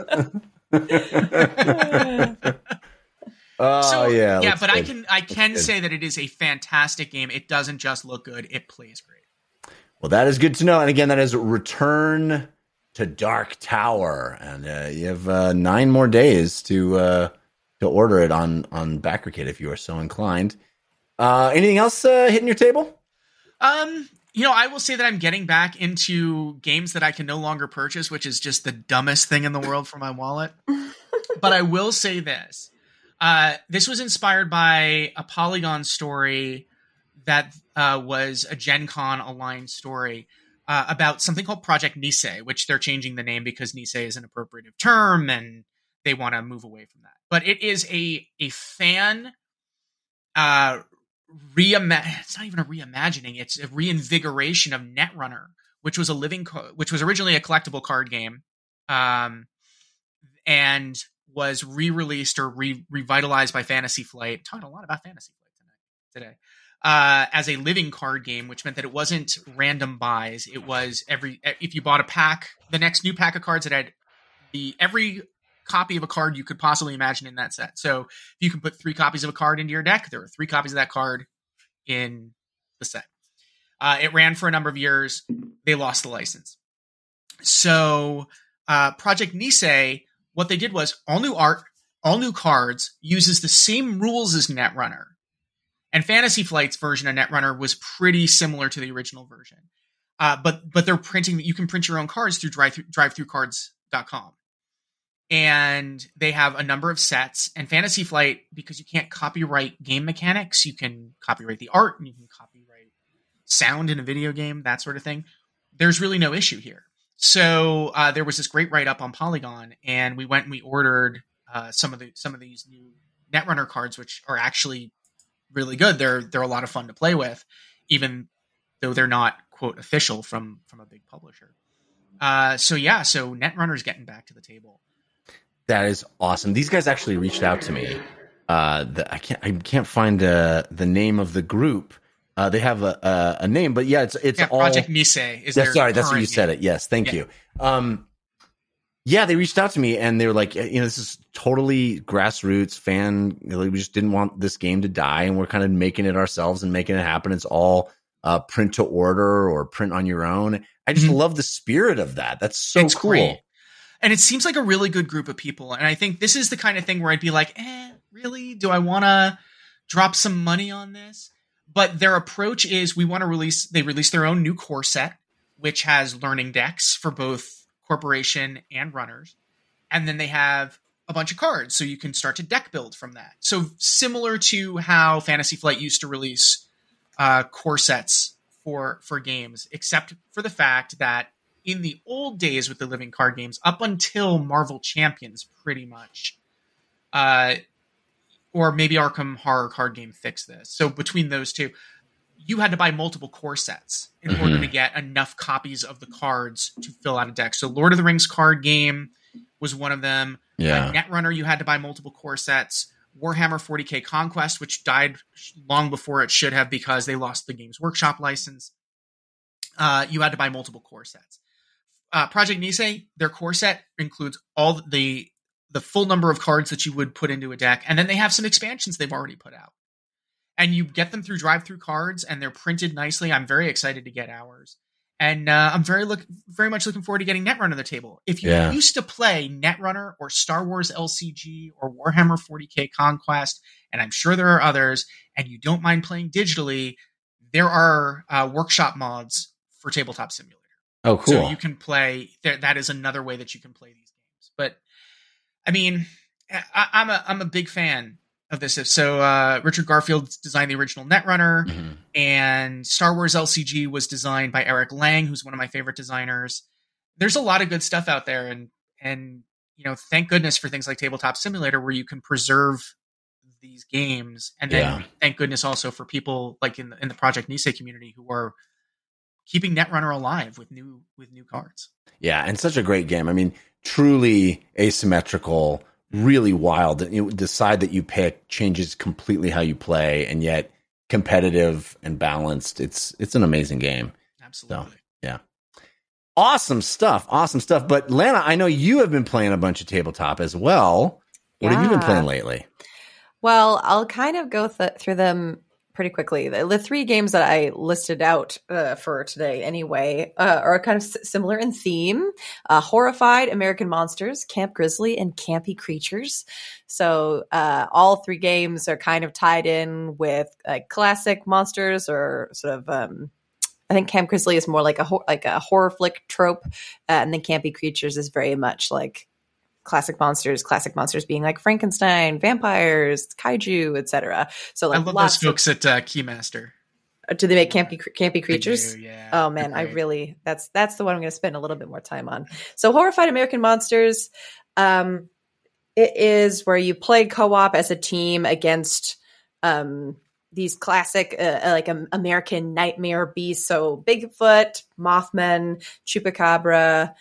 But I can say that it is a fantastic game. It doesn't just look good; it plays great. Well, that is good to know. And again, that is Return to Dark Tower, and you have 9 more days to order it on BackerKit if you are so inclined. Anything else hitting your table? I will say that I'm getting back into games that I can no longer purchase, which is just the dumbest thing in the world for my wallet. But I will say this. This was inspired by a Polygon story that was a Gen Con aligned story about something called Project Nisei, which they're changing the name because Nisei is an appropriative term and they want to move away from that. But it is a fan it's not even a reimagining, it's a reinvigoration of Netrunner, which was which was originally a collectible card game, and was re-released or revitalized by Fantasy Flight. Talking a lot about Fantasy Flight today. As a living card game, which meant that it wasn't random buys. It was if you bought a pack, the next new pack of cards that had every copy of a card you could possibly imagine in that set. So if you can put 3 copies of a card into your deck, there were 3 copies of that card in the set. It ran for a number of years. They lost the license. So Project Nisei, what they did was all new art, all new cards, uses the same rules as Netrunner. And Fantasy Flight's version of Netrunner was pretty similar to the original version. But they're printing, you can print your own cards through drivethroughcards.com. And they have a number of sets. And Fantasy Flight, because you can't copyright game mechanics, you can copyright the art and you can copyright sound in a video game, that sort of thing. There's really no issue here. So there was this great write-up on Polygon, and we went and we ordered some of these new Netrunner cards, which are actually really good. They're a lot of fun to play with, even though they're not, quote, official from a big publisher. So Netrunner's getting back to the table. That is awesome. These guys actually reached out to me. I can't find the name of the group. They have a name, but it's all Project Nisei. That's what you said it. Yes, thank you. They reached out to me and they were like, this is totally grassroots fan. We just didn't want this game to die, and we're kind of making it ourselves and making it happen. It's all print to order or print on your own. I just love the spirit of that. That's so cool. Great. And it seems like a really good group of people. And I think this is the kind of thing where I'd be like, really? Do I want to drop some money on this? But their approach is they release their own new core set, which has learning decks for both corporation and runners. And then they have a bunch of cards, so you can start to deck build from that. So similar to how Fantasy Flight used to release core sets for games, except for the fact that in the old days with the living card games, up until Marvel Champions, pretty much, or maybe Arkham Horror card game fixed this. So between those two, you had to buy multiple core sets in order to get enough copies of the cards to fill out a deck. So Lord of the Rings card game was one of them. Yeah. Netrunner, you had to buy multiple core sets. Warhammer 40k Conquest, which died long before it should have because they lost the Games Workshop license. You had to buy multiple core sets. Project Nisei, their core set includes all the full number of cards that you would put into a deck, and then they have some expansions they've already put out. And you get them through drive-through cards, and they're printed nicely. I'm very excited to get ours. And I'm very much looking forward to getting Netrunner to the table. If you used to play Netrunner or Star Wars LCG or Warhammer 40k Conquest, and I'm sure there are others, and you don't mind playing digitally, there are workshop mods for Tabletop Simulator. Oh, cool. So you can play. That is another way that you can play these games. But I mean, I'm a big fan of this. So Richard Garfield designed the original Netrunner, and Star Wars LCG was designed by Eric Lang, who's one of my favorite designers. There's a lot of good stuff out there, and thank goodness for things like Tabletop Simulator, where you can preserve these games, and then thank goodness also for people like in the Project Nisei community who are keeping Netrunner alive with new cards. Yeah, and such a great game. I mean, truly asymmetrical. Really wild. The side that you pick changes completely how you play, and yet competitive and balanced. It's an amazing game. Absolutely. So, yeah. Awesome stuff. But Lana, I know you have been playing a bunch of tabletop as well. What have you been playing lately? Well, I'll kind of go through them pretty quickly. The three games that I listed out for today anyway are kind of similar in theme. Horrified, American Monsters, Camp Grizzly, and Campy Creatures. So all three games are kind of tied in with classic monsters, or sort of I think Camp Grizzly is more like a horror flick trope, and then Campy Creatures is very much like classic monsters being like Frankenstein, vampires, kaiju, etc. So like I love those folks at Keymaster. Do they make campy creatures? They do, yeah. Oh man, I really that's the one I'm going to spend a little bit more time on. So Horrified American Monsters, it is where you play co-op as a team against these classic like American nightmare beasts. So Bigfoot, Mothman, Chupacabra,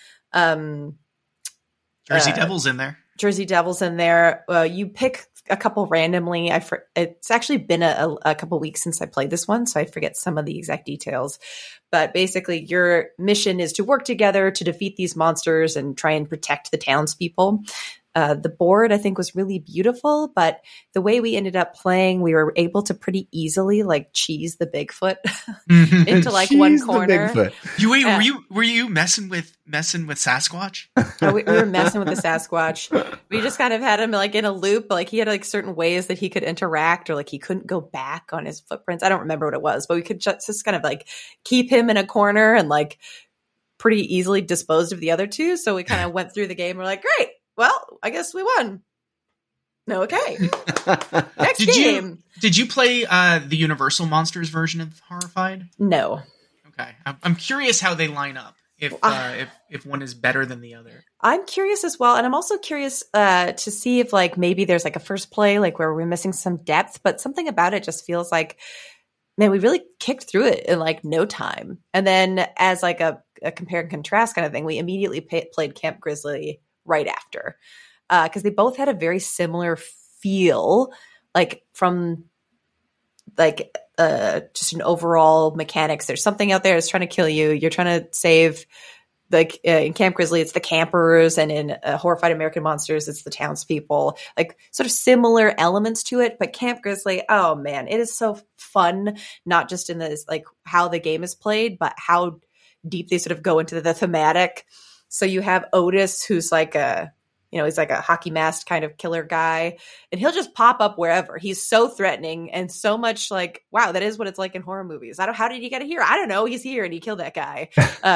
Jersey Devil's in there. Jersey Devil's in there. You pick a couple randomly. It's actually been a couple weeks since I played this one, so I forget some of the exact details. But basically, your mission is to work together to defeat these monsters and try and protect the townspeople. The board, I think, was really beautiful, but the way we ended up playing, we were able to pretty easily like cheese the Bigfoot into like one corner. Were you messing with Sasquatch? We were messing with the Sasquatch. We just kind of had him like in a loop. Like he had like certain ways that he could interact, or like he couldn't go back on his footprints. I don't remember what it was, but we could just kind of like keep him in a corner and like pretty easily disposed of the other two. So we kind of went through the game. We're like, great. Well, I guess we won. No, okay. Next game. Did you play the Universal Monsters version of Horrified? No. Okay, I'm curious how they line up. If one is better than the other. I'm curious as well, and I'm also curious to see if like maybe there's like a first play like where we're missing some depth, but something about it just feels like, man, we really kicked through it in like no time. And then as like a compare and contrast kind of thing, we immediately played Camp Grizzly right after, because they both had a very similar feel, like from like just an overall mechanics. There's something out there that's trying to kill you. You're trying to save. Like in Camp Grizzly, it's the campers, and in Horrified American Monsters, it's the townspeople. Like sort of similar elements to it, but Camp Grizzly, oh man, it is so fun. Not just in this like how the game is played, but how deep they sort of go into the thematic. So you have Otis, who's like he's like a hockey mask kind of killer guy, and he'll just pop up wherever. He's so threatening and so much like, wow, that is what it's like in horror movies. How did he get here? I don't know. He's here and he killed that guy.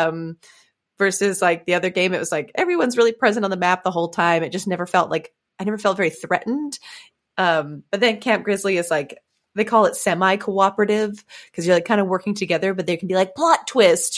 Versus like the other game, it was like everyone's really present on the map the whole time. It just never felt like, I never felt very threatened. But then Camp Grizzly is like, they call it semi-cooperative because you're like kind of working together, but there can be like plot twist,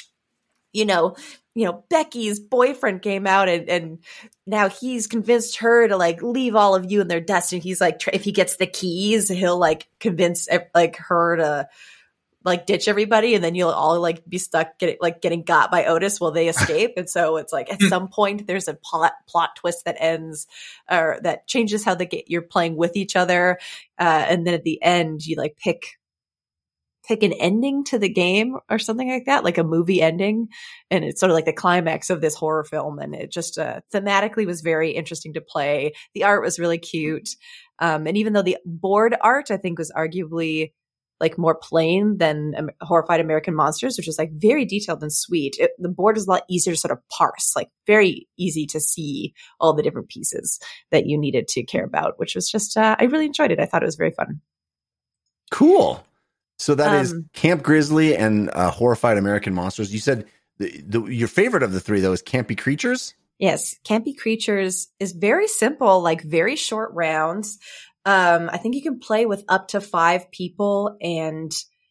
Becky's boyfriend came out and now he's convinced her to like leave all of you in their dust. And he's like, if he gets the keys, he'll like convince like her to like ditch everybody, and then you'll all like be stuck getting got by Otis while they escape. And so it's like at some point there's a plot twist that ends or that changes how you're playing with each other. And then at the end you like pick an ending to the game or something like that, like a movie ending. And it's sort of like the climax of this horror film. And it just thematically was very interesting to play. The art was really cute. And even though the board art, I think, was arguably like more plain than Horrified American Monsters, which is like very detailed and sweet. The board is a lot easier to sort of parse, like very easy to see all the different pieces that you needed to care about, which was just, I really enjoyed it. I thought it was very fun. Cool. So that is Camp Grizzly and Horrified American Monsters. You said your favorite of the three, though, is Campy Creatures? Yes. Campy Creatures is very simple, like very short rounds. I think you can play with up to 5 people, and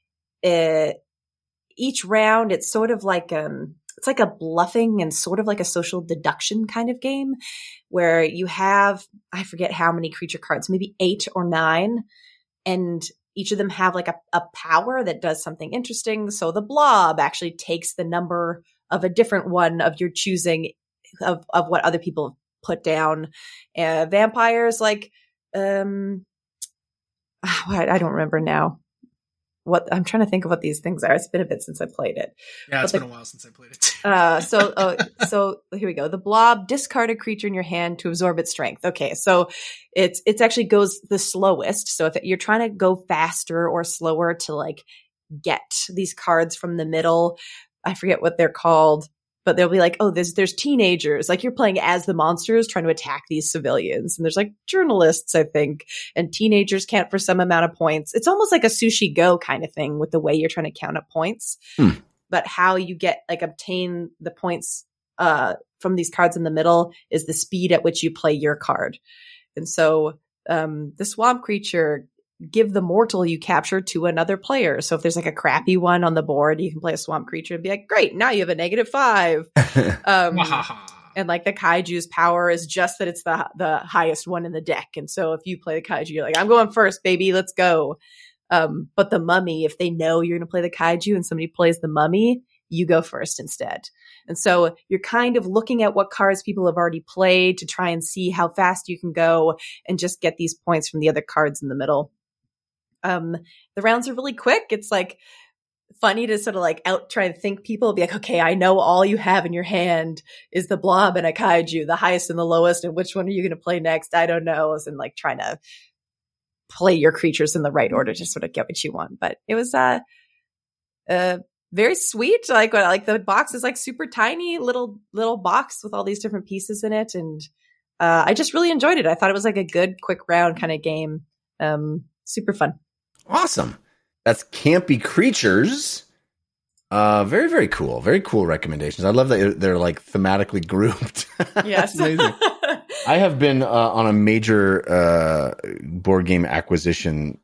each round, it's sort of like it's like a bluffing and sort of like a social deduction kind of game where you have, I forget how many creature cards, maybe 8 or 9, and each of them have like a power that does something interesting. So the blob actually takes the number of a different one of your choosing of what other people put down. Vampires, like, I don't remember now. What I'm trying to think of what these things are. It's been a bit since I played it. Yeah, it's been a while since I played it too. So here we go. The blob, discard a creature in your hand to absorb its strength. Okay, so it's actually goes the slowest. So if you're trying to go faster or slower to like get these cards from the middle, I forget what they're called, but they'll be like, oh, there's teenagers. Like you're playing as the monsters trying to attack these civilians. And there's like journalists, I think, and teenagers count for some amount of points. It's almost like a Sushi Go kind of thing with the way you're trying to count up points. But how you obtain the points from these cards in the middle is the speed at which you play your card. And so the swamp creature, give the mortal you capture to another player. So if there's like a crappy one on the board, you can play a swamp creature and be like, great, now you have a -5. And like the kaiju's power is just that it's the highest one in the deck. And so if you play the kaiju, you're like, I'm going first, baby, let's go. But the mummy, if they know you're going to play the kaiju and somebody plays the mummy, you go first instead. And so you're kind of looking at what cards people have already played to try and see how fast you can go and just get these points from the other cards in the middle. The rounds are really quick. It's like funny to sort of like try and think people be like, okay, I know all you have in your hand is the blob and a kaiju, the highest and the lowest, and which one are you going to play next? I don't know. And like trying to play your creatures in the right order to sort of get what you want. But it was very sweet. Like the box is like super tiny little box with all these different pieces in it. And I just really enjoyed it. I thought it was like a good quick round kind of game. Super fun. Awesome. That's Campy Creatures. Very, very cool. Very cool recommendations. I love that they're like thematically grouped. Yes. Amazing. I have been on a major board game acquisition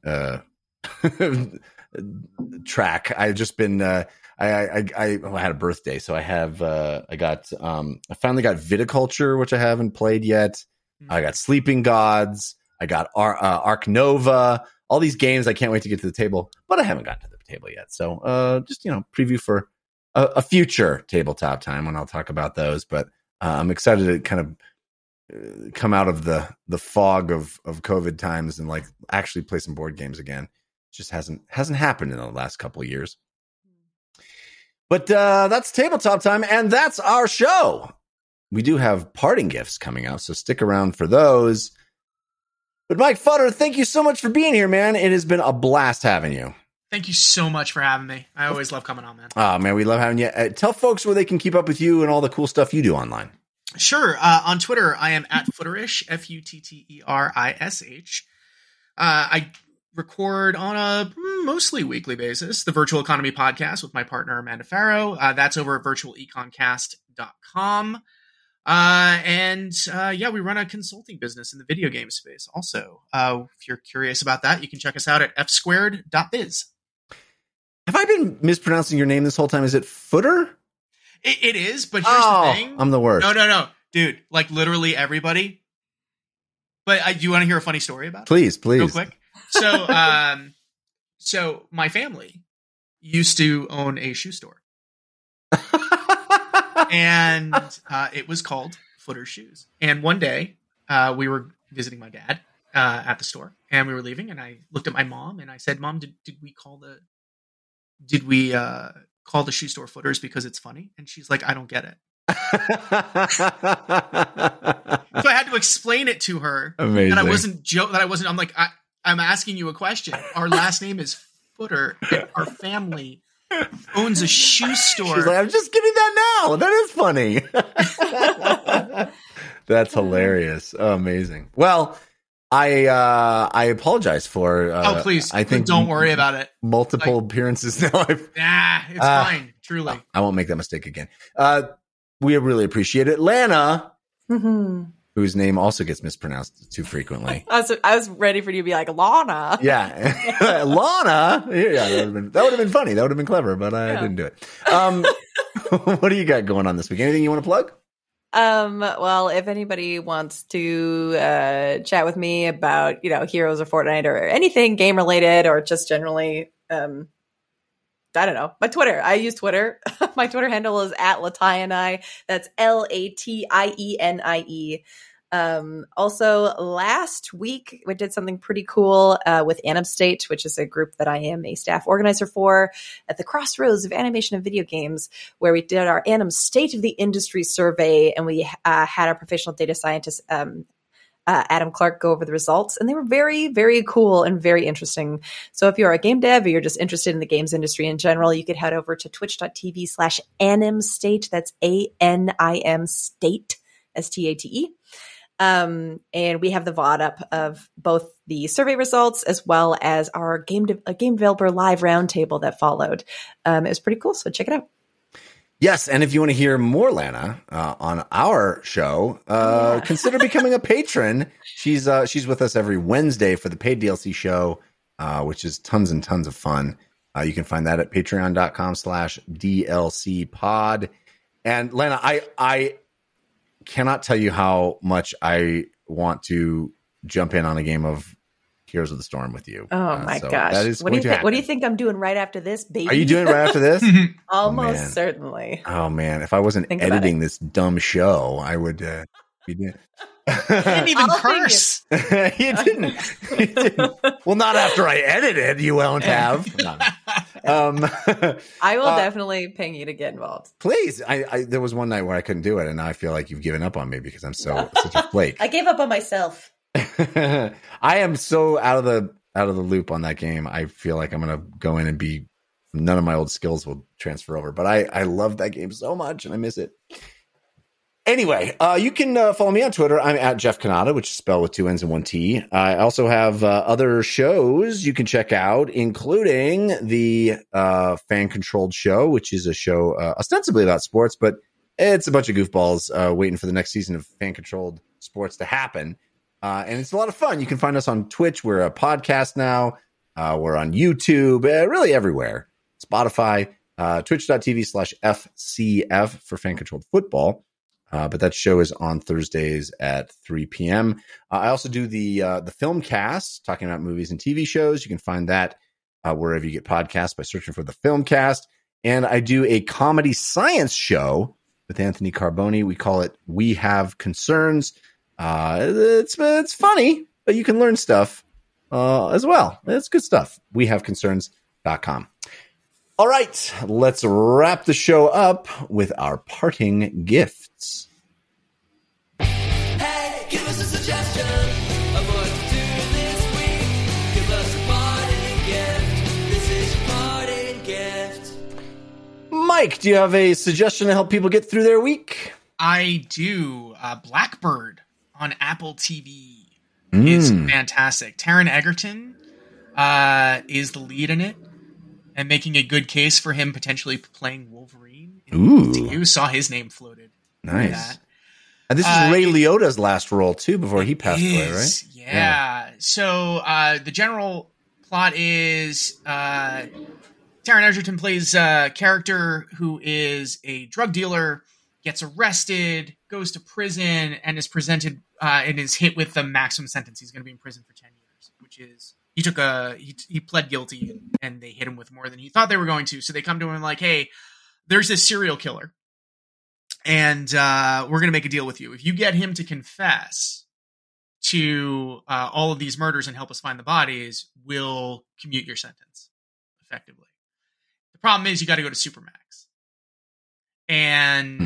track. I've just been I had a birthday, so I have I finally got Viticulture, which I haven't played yet. I got Sleeping Gods. I got Ark Nova. All these games I can't wait to get to the table, but I haven't gotten to the table yet. So just, preview for a future tabletop time when I'll talk about those. But I'm excited to kind of come out of the fog of COVID times and like actually play some board games again. It just hasn't happened in the last couple of years. But that's tabletop time, and that's our show. We do have parting gifts coming out, so stick around for those. But Mike Futter, thank you so much for being here, man. It has been a blast having you. Thank you so much for having me. I always love coming on, man. Oh, man, we love having you. Tell folks where they can keep up with you and all the cool stuff you do online. Sure. On Twitter, I am at Futterish, Futterish. I record on a mostly weekly basis the Virtual Economy Podcast with my partner, Amanda Farrow. That's over at virtualeconcast.com. We run a consulting business in the video game space also. If you're curious about that, you can check us out at fsquared.biz. Have I been mispronouncing your name this whole time? Is it Footer? It is, but here's the thing. I'm the worst. No. Dude, like literally everybody. But do you want to hear a funny story about it? Please. Real quick. So, so my family, used to own a shoe store. And it was called Footer Shoes. And one day we were visiting my dad at the store, and we were leaving, and I looked at my mom and I said, Mom, did we call the shoe store Footers because it's funny? And she's like, I don't get it. So I had to explain it to her. Amazing. That I'm like, I'm asking you a question. Our last name is Footer, and our family owns a shoe store. She's like, I'm just getting that now. That is funny. That's hilarious. Oh, amazing. Well, I apologize for. Please. I think don't worry about it. Multiple appearances now. It's fine. Truly. I won't make that mistake again. We really appreciate it. Lana, whose name also gets mispronounced too frequently. I was ready for you to be like, Lana. Yeah. Lana. Yeah, that would have been funny. That would have been clever, but I didn't do it. What do you got going on this week? Anything you want to plug? Well, if anybody wants to chat with me about, Heroes or Fortnite or anything game related, or just generally, I don't know, my Twitter. I use Twitter. My Twitter handle is @Latieni. That's LATIENIE. Also, last week we did something pretty cool with Anim State, which is a group that I am a staff organizer for at the crossroads of animation and video games, where we did our Anim State of the Industry survey, and we had our professional data scientist Adam Clark go over the results, and they were very, very cool and very interesting. So if you're a game dev or you're just interested in the games industry in general, you could head over to twitch.tv/animstate. That's ANIM State, STATE. And we have the VOD up of both the survey results as well as our game developer live roundtable that followed. It was pretty cool, so check it out. Yes, and if you want to hear more Lana on our show, consider becoming a patron. She's with us every Wednesday for the paid DLC show, which is tons and tons of fun. You can find that at patreon.com/DLC pod. And Lana, I cannot tell you how much I want to jump in on a game of Heroes of the Storm with you. Oh my gosh. That is what do you think I'm doing right after this, baby? Are you doing it right after this? Almost certainly. Oh man, if I wasn't editing this dumb show, I would be doing. You didn't even curse. You didn't. Well, not after I edited. You won't have. I will definitely ping you to get involved. Please. There was one night where I couldn't do it, and now I feel like you've given up on me because I'm such a flake. I gave up on myself. I am so out of the loop on that game. I feel like I'm gonna go in and be none of my old skills will transfer over. But I love that game so much and I miss it. Anyway, you can follow me on Twitter. I'm at Jeff Kanata, which is spelled with 2 N's and 1 T. I also have other shows you can check out, including the Fan Controlled Show, which is a show ostensibly about sports, but it's a bunch of goofballs waiting for the next season of Fan Controlled Sports to happen. And it's a lot of fun. You can find us on Twitch. We're a podcast now. We're on YouTube, really everywhere. Spotify, twitch.tv/FCF for Fan Controlled Football. But that show is on Thursdays at 3 p.m. I also do the film cast, talking about movies and TV shows. You can find that wherever you get podcasts by searching for the film cast. And I do a comedy science show with Anthony Carboni. We call it We Have Concerns. It's funny, but you can learn stuff as well. It's good stuff. WeHaveConcerns.com. All right, let's wrap the show up with our parting gifts. Hey, give us a suggestion of what to do this week. Give us a parting gift. This is your parting gift. Mike, do you have a suggestion to help people get through their week? I do. Blackbird on Apple TV is fantastic. Taron Egerton is the lead in it, and making a good case for him potentially playing Wolverine. You saw his name floated. Nice. And this is Ray Liotta's last role, too, before he passed away, right? Yeah. So the general plot is Taron Egerton plays a character who is a drug dealer, gets arrested, goes to prison, and is presented and is hit with the maximum sentence. He's going to be in prison for 10 years, which is he pled guilty, and they hit him with more than he thought they were going to. So they come to him like, hey, there's this serial killer, and we're going to make a deal with you. If you get him to confess to all of these murders and help us find the bodies, we'll commute your sentence effectively. The problem is you got to go to Supermax, and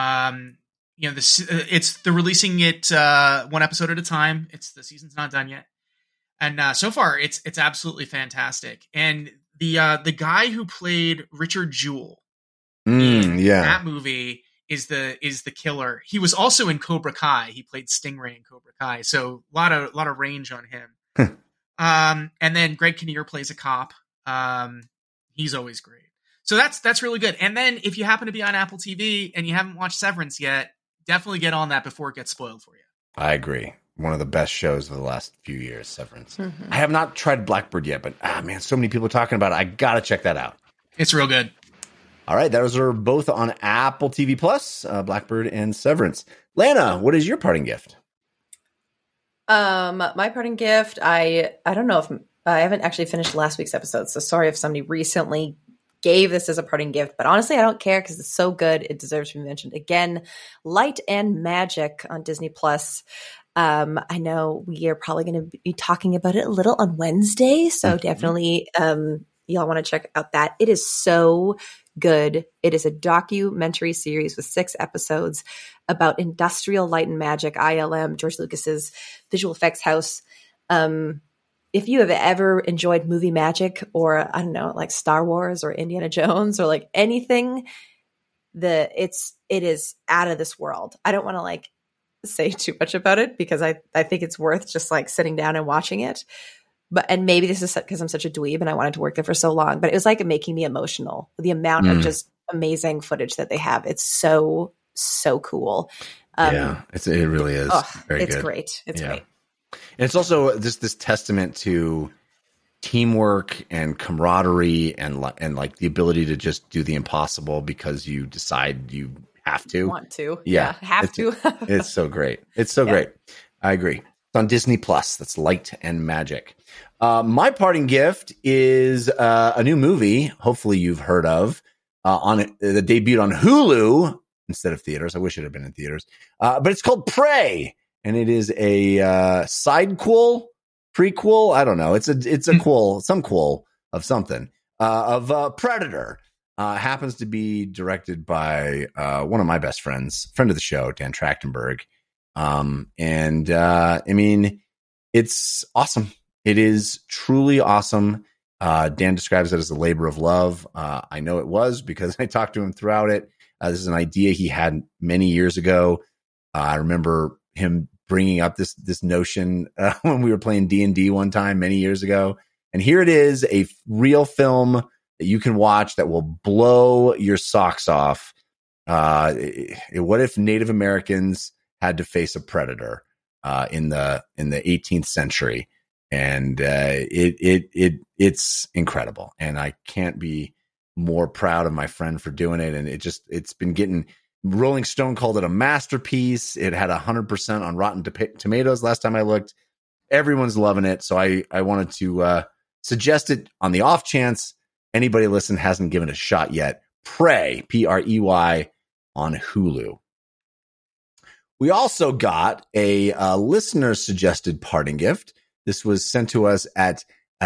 they're releasing it one episode at a time. The season's not done yet. And so far, it's absolutely fantastic. And the guy who played Richard Jewell in that movie is the killer. He was also in Cobra Kai. He played Stingray in Cobra Kai. So a lot of range on him. And then Greg Kinnear plays a cop. He's always great. So that's really good. And then if you happen to be on Apple TV and you haven't watched Severance yet, definitely get on that before it gets spoiled for you. I agree. One of the best shows of the last few years, Severance. Mm-hmm. I have not tried Blackbird yet, but man, so many people are talking about it. I got to check that out. It's real good. All right. Those are both on Apple TV Plus, Blackbird and Severance. Lana, what is your parting gift? My parting gift, I don't know if I haven't actually finished last week's episode, so sorry if somebody recently gave this as a parting gift, but honestly, I don't care because it's so good. It deserves to be mentioned again. Light and Magic on Disney Plus. I know we are probably going to be talking about it a little on Wednesday, so definitely y'all want to check out that. It is so good. It is a documentary series with 6 episodes about Industrial Light and Magic, ILM, George Lucas's visual effects house. If you have ever enjoyed movie magic, or I don't know, like Star Wars or Indiana Jones or like anything, it is out of this world. I don't want to like say too much about it because I think it's worth just like sitting down and watching it. And maybe this is because I'm such a dweeb and I wanted to work there for so long, but it was like making me emotional. The amount of just amazing footage that they have. It's so cool. It really is. It's good. Great. It's great. And it's also this testament to teamwork and camaraderie and like the ability to just do the impossible because you decide you have to. Want to. Yeah. Have to. It's so great. It's so great. I agree. It's on Disney Plus. That's Light and Magic. My parting gift is a new movie, hopefully you've heard of, that debuted on Hulu instead of theaters. I wish it had been in theaters. But it's called Prey. And it is a prequel. I don't know. It's a quel of something of Predator. Happens to be directed by one of my best friends, friend of the show, Dan Trachtenberg. I mean, it's awesome. It is truly awesome. Dan describes it as a labor of love. I know it was because I talked to him throughout it. This is an idea he had many years ago. I remember him bringing up this notion when we were playing D&D one time many years ago. And here it is, a real film that you can watch that will blow your socks off. What if Native Americans had to face a predator in the 18th century? And it's incredible. And I can't be more proud of my friend for doing it. And it's been getting, Rolling Stone called it a masterpiece. It had 100% on Rotten Tomatoes last time I looked. Everyone's loving it. So I wanted to suggest it on the off chance anybody listening hasn't given it a shot yet. Prey, Prey, on Hulu. We also got a listener suggested parting gift. This was sent to us at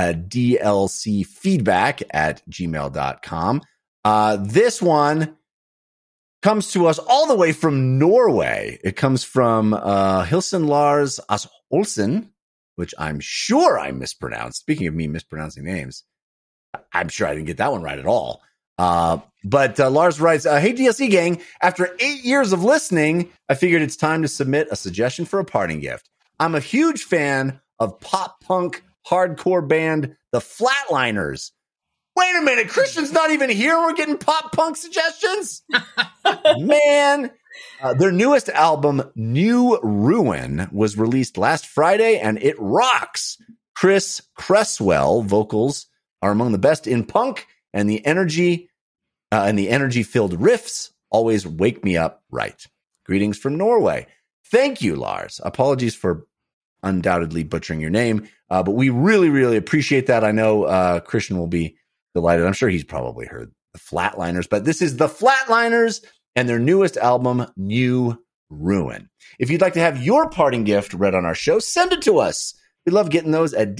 dlcfeedback@gmail.com. This one comes to us all the way from Norway. It comes from Hilsen Lars As Olsen, which I'm sure I mispronounced. Speaking of me mispronouncing names, I'm sure I didn't get that one right at all. But Lars writes, hey, DLC gang, after 8 years of listening, I figured it's time to submit a suggestion for a parting gift. I'm a huge fan of pop punk hardcore band The Flatliners. Wait a minute, Christian's not even here. We're getting pop punk suggestions? Man. Their newest album, New Ruin, was released last Friday, and it rocks. Chris Cresswell vocals are among the best in punk, and the energy filled riffs always wake me up right. Greetings from Norway. Thank you, Lars. Apologies for undoubtedly butchering your name. But we really, really appreciate that. I know Christian will be delighted. I'm sure he's probably heard the Flatliners, but this is the Flatliners and their newest album, New Ruin. If you'd like to have your parting gift read on our show, send it to us. We love getting those at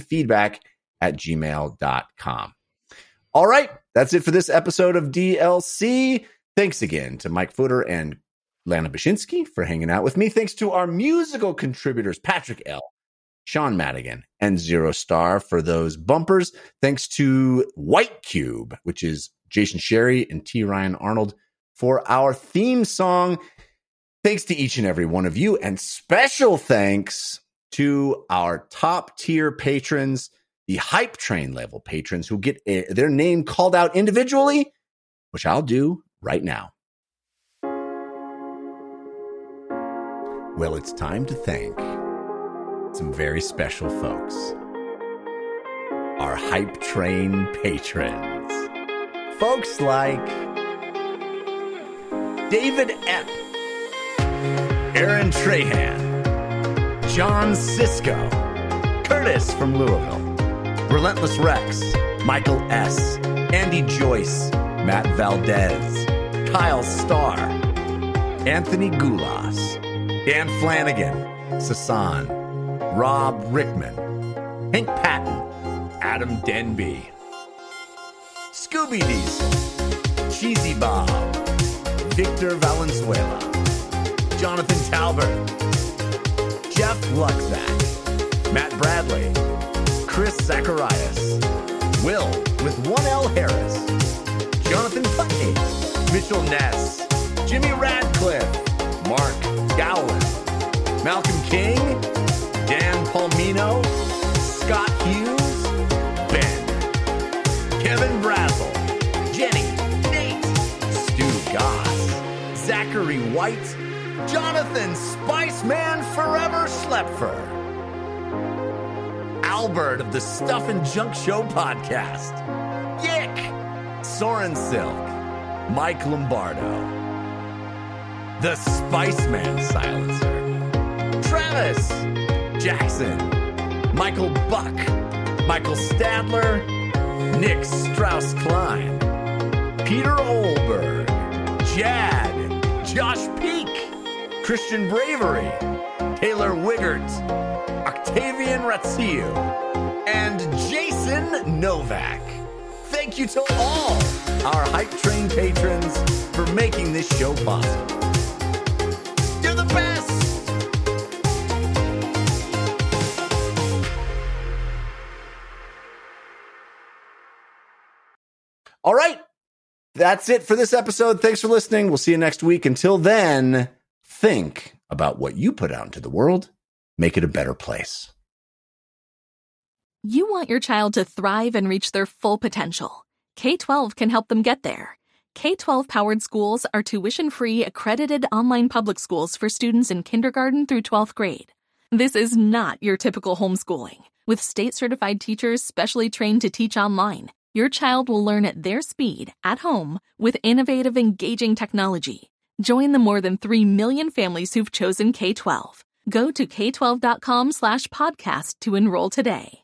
dlcfeedback@gmail.com. All right, that's it for this episode of DLC. Thanks again to Mike Footer and Lana Bashinsky for hanging out with me. Thanks to our musical contributors, Patrick L., Sean Madigan, and Zero Star for those bumpers. Thanks to White Cube, which is Jason Sherry and T. Ryan Arnold, for our theme song. Thanks to each and every one of you, and special thanks to our top tier patrons, the Hype Train level patrons who get their name called out individually, which I'll do right now. Well, it's time to thank some very special folks. Our Hype Train patrons. Folks like David Epp, Aaron Trahan, John Sisko, Curtis from Louisville, Relentless Rex, Michael S., Andy Joyce, Matt Valdez, Kyle Starr, Anthony Gulas, Dan Flanagan, Sasan, Rob Rickman, Hank Patton, Adam Denby, Scooby Diesel, Cheesy Bob, Victor Valenzuela, Jonathan Talbert, Jeff Luxack, Matt Bradley, Chris Zacharias, Will with 1L Harris, Jonathan Putney, Mitchell Ness, Jimmy Radcliffe, Mark Gowland, Malcolm King, Dan Palmino, Scott Hughes, Ben, Kevin Brazel, Jenny, Nate, Stu Goss, Zachary White, Jonathan Spiceman Forever Schlepfer, Albert of the Stuff and Junk Show podcast, Yick, Soren Silk, Mike Lombardo, the Spiceman Silencer, Travis, Jackson, Michael Buck, Michael Stadler, Nick Strauss-Klein, Peter Olberg, Jad, Josh Peak, Christian Bravery, Taylor Wiggert, Octavian Ratsiu, and Jason Novak. Thank you to all our Hype Train patrons for making this show possible. You're the best! All right. That's it for this episode. Thanks for listening. We'll see you next week. Until then, think about what you put out into the world. Make it a better place. You want your child to thrive and reach their full potential. K-12 can help them get there. K-12-powered schools are tuition-free, accredited online public schools for students in kindergarten through 12th grade. This is not your typical homeschooling. With state-certified teachers specially trained to teach online, your child will learn at their speed, at home, with innovative, engaging technology. Join the more than 3 million families who've chosen K-12. Go to k12.com/podcast to enroll today.